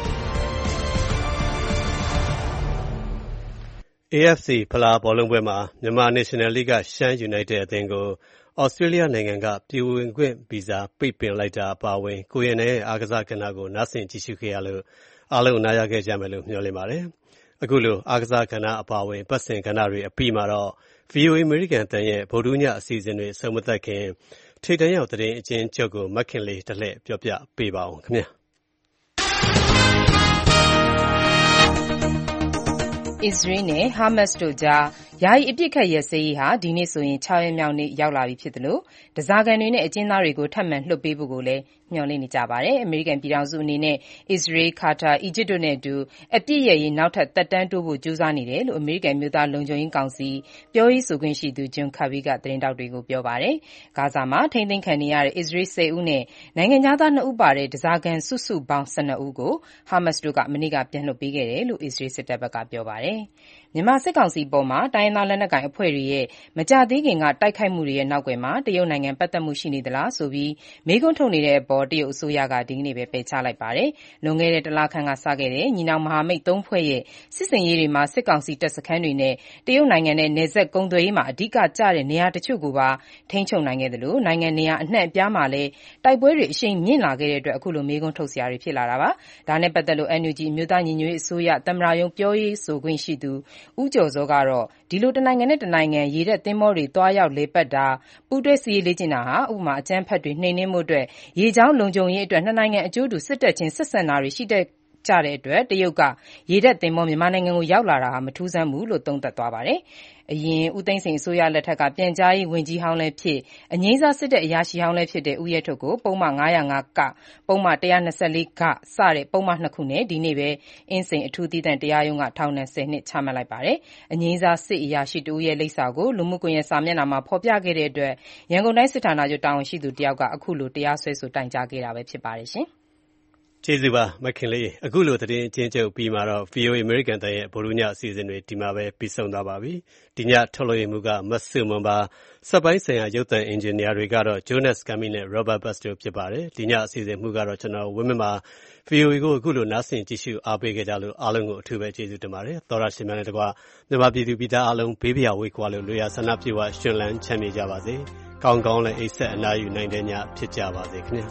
A F C ဖလားဘောလုံးပွဲမှာမြန်မာ National League ကရှမ်း United အသင်းကိုဩစတြေးလျနိုင်ငံကပြည်ဝင်ခွင့်ဗီဇာပိတ်ပင်လိုက်တာအပါအဝင်ကိုရင်နဲ့အားကစားကဏ္ဍကိုနားဆင်ကြည့်ရှုခဲ့ရလို့အားလုံးနားရခဲ့ကြမယ်လို့မျှော်လင့်ပါတယ်။အခုလိုအားကစားကဏ္ဍအပါအဝင်ပတ်စင်ကဏ္ဍတွေအပြီးမှာတော့ V O A American အသံရဲ့ဗုဒ္ဓညအစီအစဉ်တွေဆုံးမသက်ခင်ထိပ်တန်းရောက်သတင်းအချင်းချုပ်ကိုမခင်လေးတစ်လှည့်ပြောပြပေးပါအောင်ခင်ဗျာ။ Israel နဲ့ Hamas တို့ကြားယာယီအပစ်အခတ်ရပ်စဲရေးဟာဒီနေ့ဆိုရင်၆ရက်မြောက်နေ့ရောက်လာပြီဖြစ်သလိုဓားစာခံတွေနဲ့အကျဉ်းသားတွေကိုထပ်မံလွှတ်ပေးဖို့ကိုလည်းမျှော်လင့်နေကြပါတယ်။အမေရိကန်ပြည်ထောင်စုအနေနဲ့ Israel, Qatar, Egypt တို့နဲ့အတူအပစ်ရပ်ရေးနောက်ထပ်သက်တမ်းတိုးဖို့ကြိုးစားနေတယ်လို့အမေရိကန်အမျိုးသားလုံခြုံရေးကောင်စီပြောရေးဆိုခွင့်ရှိသူ John Kirby ကသတင်းထောက်တွေကိုပြောပါတယ်။ဂါဇာမှာထိန်းသိမ်းခံနေရတဲ့ Israel tenဦးနဲ့နိုင်ငံခြားသားtwoဦးပါတဲ့ဓားစာခံစုစုပေါင်းtwelveဦးကို Hamas တို့ကမနေ့ကပြန်လွှတ်ပေးခဲ့တယ်လို့ Israel စစ်တပ်ဘက်ကပြောပါတယ်။မြန်မာစစ်ကောင်စီအပေါ်မှာတိုင်းရင်းသားလက်နက်ကိုင်အဖွဲ့တွေရဲ့မကြသေးခင်ကတိုက်ခိုက်မှုတွေရဲ့နောက်ကွယ်မှာတရုတ်နိုင်ငံပတ်သက်မှုရှိနေသလားဆိုပြီးမေးခွန်းထုတ်နေတဲ့အပေါ်တရုတ်အစိုးရကဒီကနေ့ပဲပယ်ချလိုက်ပါတယ်။လွန်ခဲ့တဲ့တလခန့်ကစခဲ့တဲ့ညီနောင်မဟာမိတ်သုံးဖွဲ့ရဲ့စစ်စင်ရေးတွေမှာစစ်ကောင်စီတပ်စခန်းတွေနဲ့တရုတ်နိုင်ငံနဲ့နယ်စပ်ကုန်သွယ်ရေးမှာအဓိကကျတဲ့နေရာတချို့ကိုပါထိန်းချုပ်နိုင်ခဲ့တယ်လို့နိုင်ငံနေရာအနှံ့အပြားမှာလည်းတိုက်ပွဲတွေအရှိန်မြင့်လာခဲ့တဲ့အတွက်အခုလိုမေးခွန်းထုတ်စရာတွေဖြစ်လာတာပါ။ဒါနဲ့ပတ်သက်လို့ N U G အမျိုးသားညီညွတ်ရေးအစိုးရသမ္မတရုံးပြောရေးဆိုခွင့်ရှိသူဦးကျော်စောကတော့ဒီလိုတနိုင်ငံနဲ့တနိုင်ငံရေတပ်သင်္ဘောတွေတွားရောက်လေပတ်တာပူးတွဲစစ်ရေးလေ့ကျင့်တာဟာဥပမာအကြမ်းဖက်တွေနှိမ်နင်းမှုအတွက်ရေကြောင်းလုံခြုံရေးအတွက်နှစ်နိုင်ငံအကျိုးတူစစ်တပ်ချင်းဆက်ဆံတာတွေရှိတဲ့ကြတဲ့အတွက်တရုတ်ကရေတပ်သင်္ဘောမြန်မာနိုင်ငံကိုရောက်လာတာဟာမထူးဆန်းဘူးလို့သုံးသပ်သွားပါတယ်။အရင်ဦးသိန်းစိန်အစိုးရလက်ထက်ကပြန်ကြားရေးဝန်ကြီးဟောင်းလည်းဖြစ်အငြိမ်းစားစစ်တပ်အရာရှိဟောင်းလည်းဖြစ်တဲ့ဦးရဲထွဋ်ကိုပုံမှန်five oh fiveကပုံမှန်one twenty-fourကစတဲ့ပုံမှန်twoခုနဲ့ဒီနေ့ပဲအင်းစိန်အထူးသီးသန့်တရားရုံးကထောင်ဒဏ်tenနှစ်ချမှတ်လိုက်ပါတယ်။အငြိမ်းစားစစ်အရာရှိတဦးရဲ့လိပ်စာကိုလူမှုကွန်ရက်စာမျက်နှာမှာဖော်ပြခဲ့တဲ့အတွက်ရန်ကုန်တိုင်းစစ်ဌာနချုပ်တာဝန်ရှိသူတယောက်ကအခုလိုတရားစွဲဆိုတိုင်ကြားခဲ့တာပဲဖြစ်ပါတယ်ရှင်။ကျေးဇူးပါမခင်လေးအခုလိုသတင်းအချင်းချုပ်ပြီးမှတော့ V O A American တန်ရဲ့ဗုဒ္ဓညအစီအစဉ်တွေဒီမှာပဲပြီးဆုံးသွားပါပြီဒီညထုတ်လွှင့်မှုကမတ်ဆုမွန်ပါစက်ပိုင်းဆိုင်ရာရုပ်သံအင်ဂျင်နီယာတွေကတော့ Jonas Kami နဲ့ Robert Buster ဖြစ်ပါတယ်ဒီညအစီအစဉ်မှုကတော့ကျွန်တော်ဝင်းမမှာ V O A ကိုအခုလိုနားဆင်ကြည့်ရှုအားပေးခဲ့ကြလို့အားလုံးကိုအထူးပဲကျေးဇူးတင်ပါတယ်သောရရှင်များနဲ့တကွမြန်မာပြည်သူပြည်သားအားလုံးဘေးပြာဝေးကွာလို့လွေရဆန္ဒပြေဝရှင်လန်းချမ်းမြေကြပါစေကောင်းကောင်းလည်းအိပ်ဆက်အနားယူနိုင်တဲ့ညဖြစ်ကြပါစေခင်ဗျာ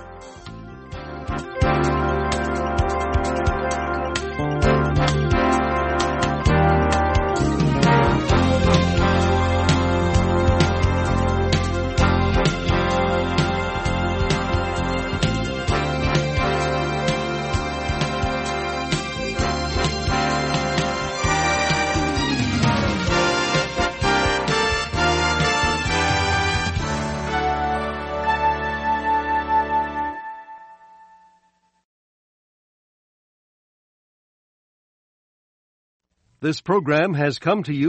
This program has come to you